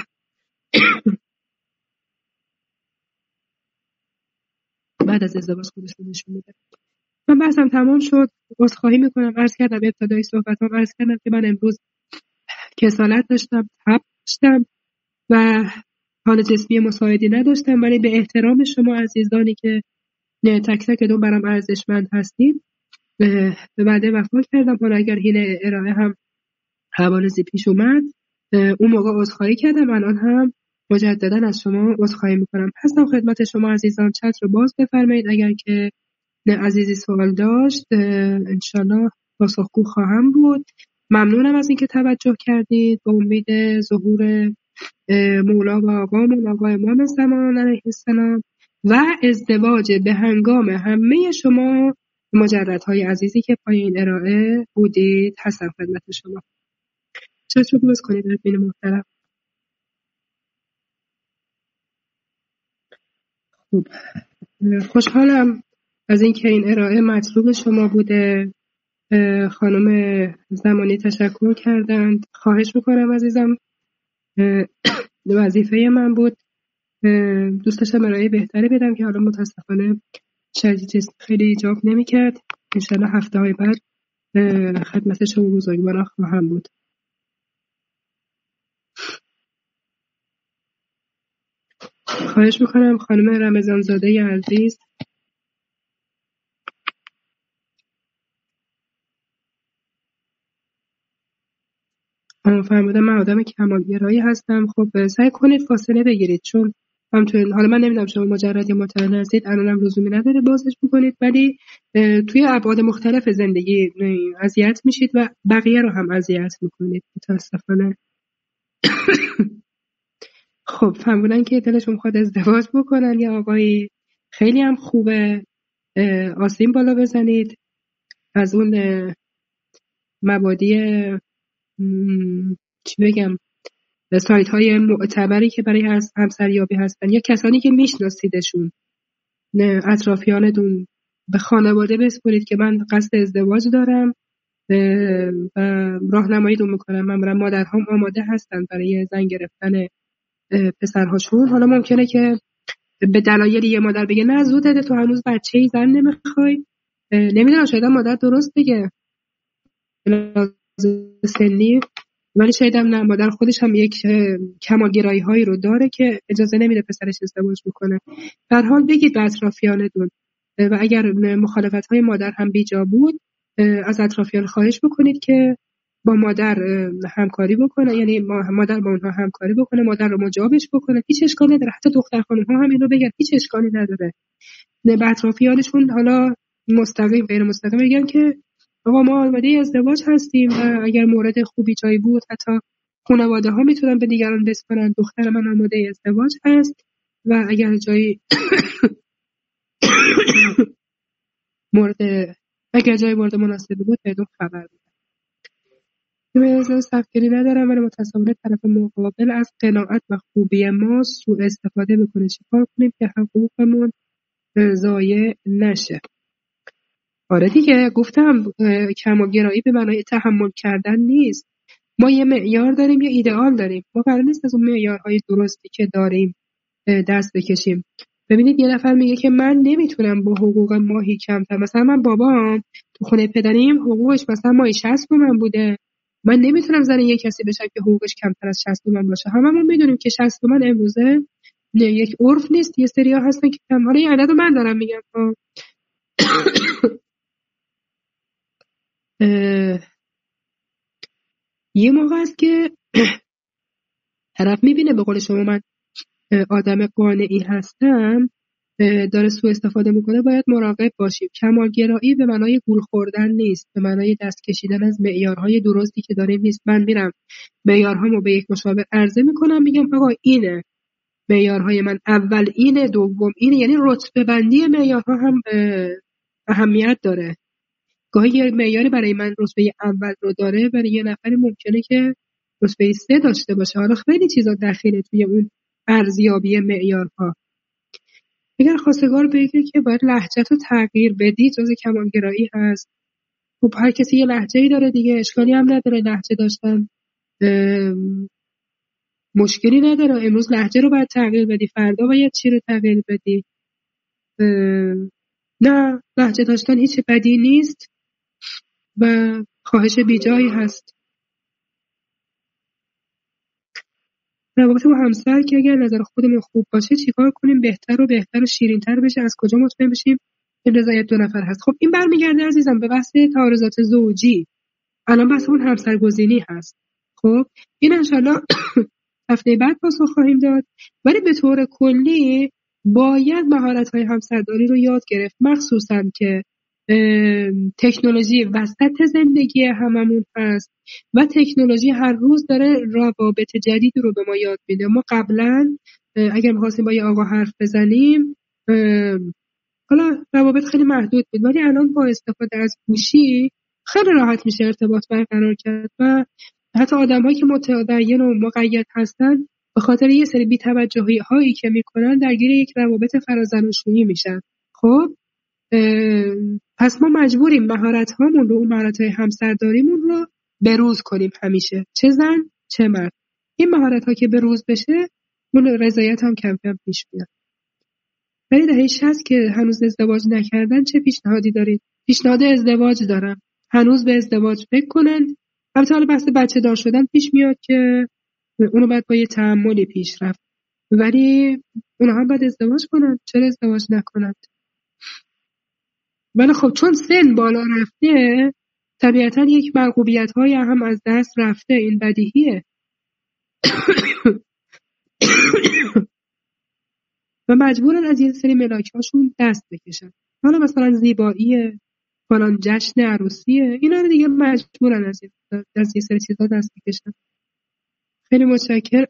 S1: بعد از ازدواج خودشون نشون میده. من بحثم تمام شد. عذرخواهی میکنم. عرض کردم ابتدای صحبتام عرض کردم که من امروز کسالت داشتم، تب داشتم و حال جسمی مساعدی نداشتم، ولی به احترام شما عزیزانی که تک تکتون برام ارزشمند هستید به وعده وفا کردم. حالا اگر حین ارائه هم حوادثی پیش اومد، اون موقع عذرخواهی کردم، الان هم مجددا از شما عذرخواهی میکنم. هستم خدمت شما عزیزان. چت رو باز بفرمایید. اگر که عزیزی سوال داشت انشالله پاسخگو خواهم بود. ممنونم از اینکه توجه کردید. به امید ظهور مولا و آقامون آقا امام زمان علیه السلام و ازدواج به هنگام همه شما مجردهای عزیزی که پای این ارائه بودید. هستم خدمت شما. چت رو باز کنید ادمین محترم. خوب، خوشحالم از اینکه این ارائه مطلوب شما بوده. خانم زمانی تشکر کردند. خواهش میکنم عزیزم، وظیفه من بود. دوست داشتم ارائه بهتری بدم که حالا متاسفانه شرایط جسم خیلی ایجاب نمیکرد. انشالله هفته های بعد خدمت شما بزرگواران خواهم بود. خواهش میکنم خانم رمضان زاده عزیز. فرمودم من آدم کمالگرایی هستم. خب سعی کنید فاصله بگیرید، چون همونطور حالا من نمیدونم شما مجرد یا مطلع هستید، الانم لزومی نداره بازش بکنید، ولی توی ابعاد مختلف زندگی اذیت میشید و بقیه رو هم اذیت میکنید متاسفانه. خب فرمودن که دلشون میخواد ازدواج بکنن یا آقایی خیلی هم خوبه، آسین بالا بزنید از اون مبادی چی بگم سایت های معتبری که برای همسریابی هستن یا کسانی که میشناسیدشون، اطرافیانتون، به خانواده بسپرید که من قصد ازدواج دارم و راهنماییتون میکنم. من مادرهام آماده هستن برای زن گرفتن پسرهاشون. حالا ممکنه که به دلایل یه مادر بگه نه زوده، تو هنوز بچه‌ای، زن نمیخوای. نمیدونم، شاید مادر درست بگه سنی، ولی شاید هم نه، مادر خودش هم یک کمالگرایی هایی رو داره که اجازه نمیده پسرش ازدواج بکنه. در حال بگید به اطرافیانتون و اگر مخالفت های مادر هم بیجا بود از اطرافیان خواهش بکنید که با مادر همکاری بکنه، یعنی مادر با اونها همکاری بکنه، مادر رو مجابش بکنه. هیچ اشکالی نداره. حتی دختر خانم ها هم اینو بگن، هیچ اشکالی نداره. نه به اطرافیانشون حالا مستقیم غیر مستقیم بگن که آقا ما آماده ازدواج هستیم و اگر مورد خوبی جایی بود حتی خانواده ها میتونن به دیگران بسپارن دختر من آماده ازدواج هست و اگر جایی مورد اگر جایی مورد مناسبی بود بدون خبر بدن. من سختگیری ندارم، ولی متاسفانه طرف مقابل از قناعت و خوبی ما سوء استفاده میکنه. چیکار کنیم که حقوقمون ضایع نشه؟ آره دیگه، گفتم کمالگرایی به معنای تحمل کردن نیست. ما یه معیار داریم، یه ایدئال داریم. ما قرار نیست از اون معیارهای درستی که داریم دست بکشیم. ببینید یه نفر میگه که من نمیتونم با حقوق ماهی کمتر، مثلا من بابام تو خونه پدریم حقوقش مثلا ماهی شصت تومن بوده، من نمیتونم زن یه کسی بشم که حقوقش کمتر از شصت تومن باشه. هممون میدونیم که شصت تومن امروزه یک عرف نیست. یه سری‌ها هستن که کم. حالا این عددو من دارم میگم. یه موقع است که طرف میبینه به قول شما من آدم قانعی هستم، داره سوء استفاده میکنه باید مراقب باشیم. کمالگرایی به معنای گول خوردن نیست، به معنای دست کشیدن از معیارهای درستی که داریم نیست. من میرم معیارهامو به یک مشاور عرضه میکنم، میگم آقا اینه معیارهای من، اول اینه، دوم اینه. یعنی رتبه بندی معیارها هم اهمیت داره. گاهی یه معیاری برای من رتبه اول رو داره، برای یه نفر ممکنه که رتبه سه داشته باشه. حالا خیلی چیزا دخیله توی اون ارزیابی معیارها. اگر خواستگار بگه که باید لهجه رو تغییر بدی، جز کمالگرایی هست. خب هر کسی یه لهجه‌ای داره دیگه، اشکالی هم نداره لهجه داشتن، مشکلی نداره. امروز لهجه رو باید تغییر بدی، فردا باید چی رو تغییر بدی؟ نه، لهجه داشتن هیچ بدی نیست و خواهش بیجایی هست. روابط با همسر که اگر نظر خودمون خوب باشه چیکار کنیم بهتر و بهتر و شیرین‌تر بشه؟ از کجا مطمئن بشیم این رضایت دو نفر هست؟ خب این برمیگرده عزیزم به بحث تعارضات زوجی. الان بحث اون همسرگزینی هست. خب این انشالله هفته بعد پاسخ خواهیم داد. ولی به طور کلی باید مهارت‌های همسرداری رو یاد گرفت، مخصوصا که تکنولوژی وسط زندگی هممون هست و تکنولوژی هر روز داره روابط جدید رو به ما یاد میده. ما قبلا اگر می‌خواستیم با یه آقا حرف بزنیم حالا روابط خیلی محدود بود، ولی الان با استفاده از گوشی خیلی راحت میشه ارتباط برقرار کرد و حتی آدم‌هایی که متدین و مقید هستن به خاطر یه سری بی‌توجهی هایی که میکنن درگیر یک روابط فرازناشویی میشن. خب پس ما مجبوریم مهارت هامون رو، مهارت های همسرداریمون رو بروز کنیم همیشه، چه زن چه مرد. این مهارت ها که بروز بشه اون رضایت هم کم کم پیش میاد. ولی دهه شصت که هنوز ازدواج نکردن چه پیشنهادی دارید؟ پیشنهاد ازدواج دارم. هنوز به ازدواج فکر کنن. البته حالا بحث بچه دار شدن پیش میاد که اونو باید با یه تأملی پیش رفت، ولی اونها هم باید ازدواج کنن. چرا ازدواج نکنند؟ ولی خب چون سن بالا رفته طبیعتا یک مرغوبیت های هم از دست رفته، این بدیهیه و مجبورن از یه سری ملاک هاشون دست بکشن. حالا مثلا زیباییه، فلان جشن عروسیه، اینا رو دیگه مجبورن از, از یه سری چیزا دست بکشن. خیلی متشکرم.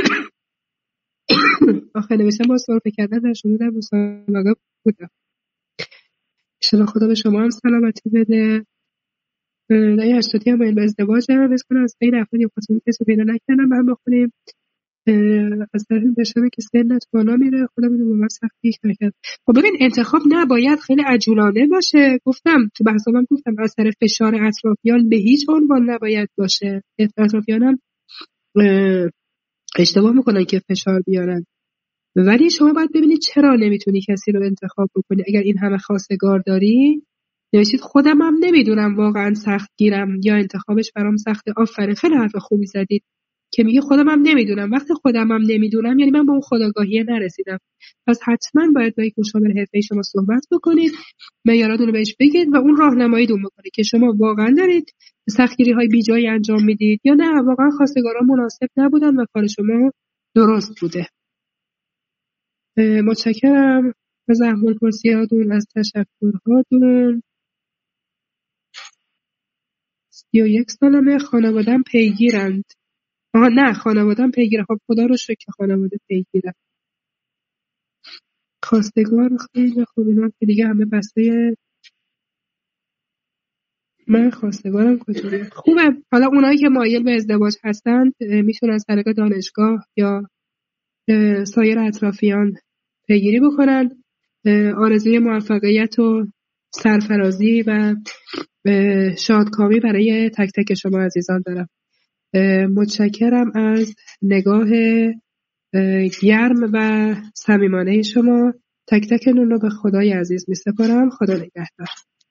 S1: آخه نوشتم با سرفه کردن در شما در مسابقه بودم. انشالله خدا به شما هم سلامتی بده. در یه هشتادی هم باید به ازدواج هم بس کنم. از بین افرادی خودمون کسی پیدا نکردم به هم بخونیم. از طرف این بشنه که سنت بالا میره، خدا میده با من سختی نکرد. خب ببین انتخاب نباید خیلی عجولانه باشه. گفتم تو بحثام گفتم از طرف فشار اطرافیان به هیچ عنوان نباید باشه. اطرافیان هم اشتباه میکنن که فشار بیارن، ولی شما باید ببینید چرا نمیتونی کسی رو انتخاب بکنی. اگر این همه خواستگار داری نوشید خودم هم نمیدونم واقعا سخت گیرم یا انتخابش برام سخته. آفرین، خیلی حرف خوبی زدید که میگه خودم هم نمیدونم. وقتی خودم هم نمیدونم یعنی من به اون خودآگاهی نرسیدم. پس حتما باید با یک مشاور حرفه‌ای شما صحبت بکنید، معیاراتون رو بهش بگید و اون راهنماییتون بکنه که شما واقعا دارید سختگیری‌های بیجایی انجام میدید یا نه واقعا خواستگارا مناسب نبودن و کار شما درست بوده. متشکرم از احوالپرسی‌هاتون، از تشکرهاتون. سی و یک سالمه، خانواده‌ام پیگیرند. آها نه، خانواده‌ام پیگیره. خب خدا رو شکر که خانواده پیگیره. خواستگار خیلی خوب، اینا که دیگه همه بسته من خواستگارم کجوریه. خوبه. حالا اونایی که مایل به ازدواج هستند میتونن از طریق دانشگاه یا سایر اطرافیان پیگیری بکنن. آرزوی موفقیت و سرفرازی و شادکامی برای تک تک شما عزیزان دارم. متشکرم از نگاه گرم و صمیمانه شما. تک تک نون رو به خدای عزیز می سپارم. خدا نگهدار.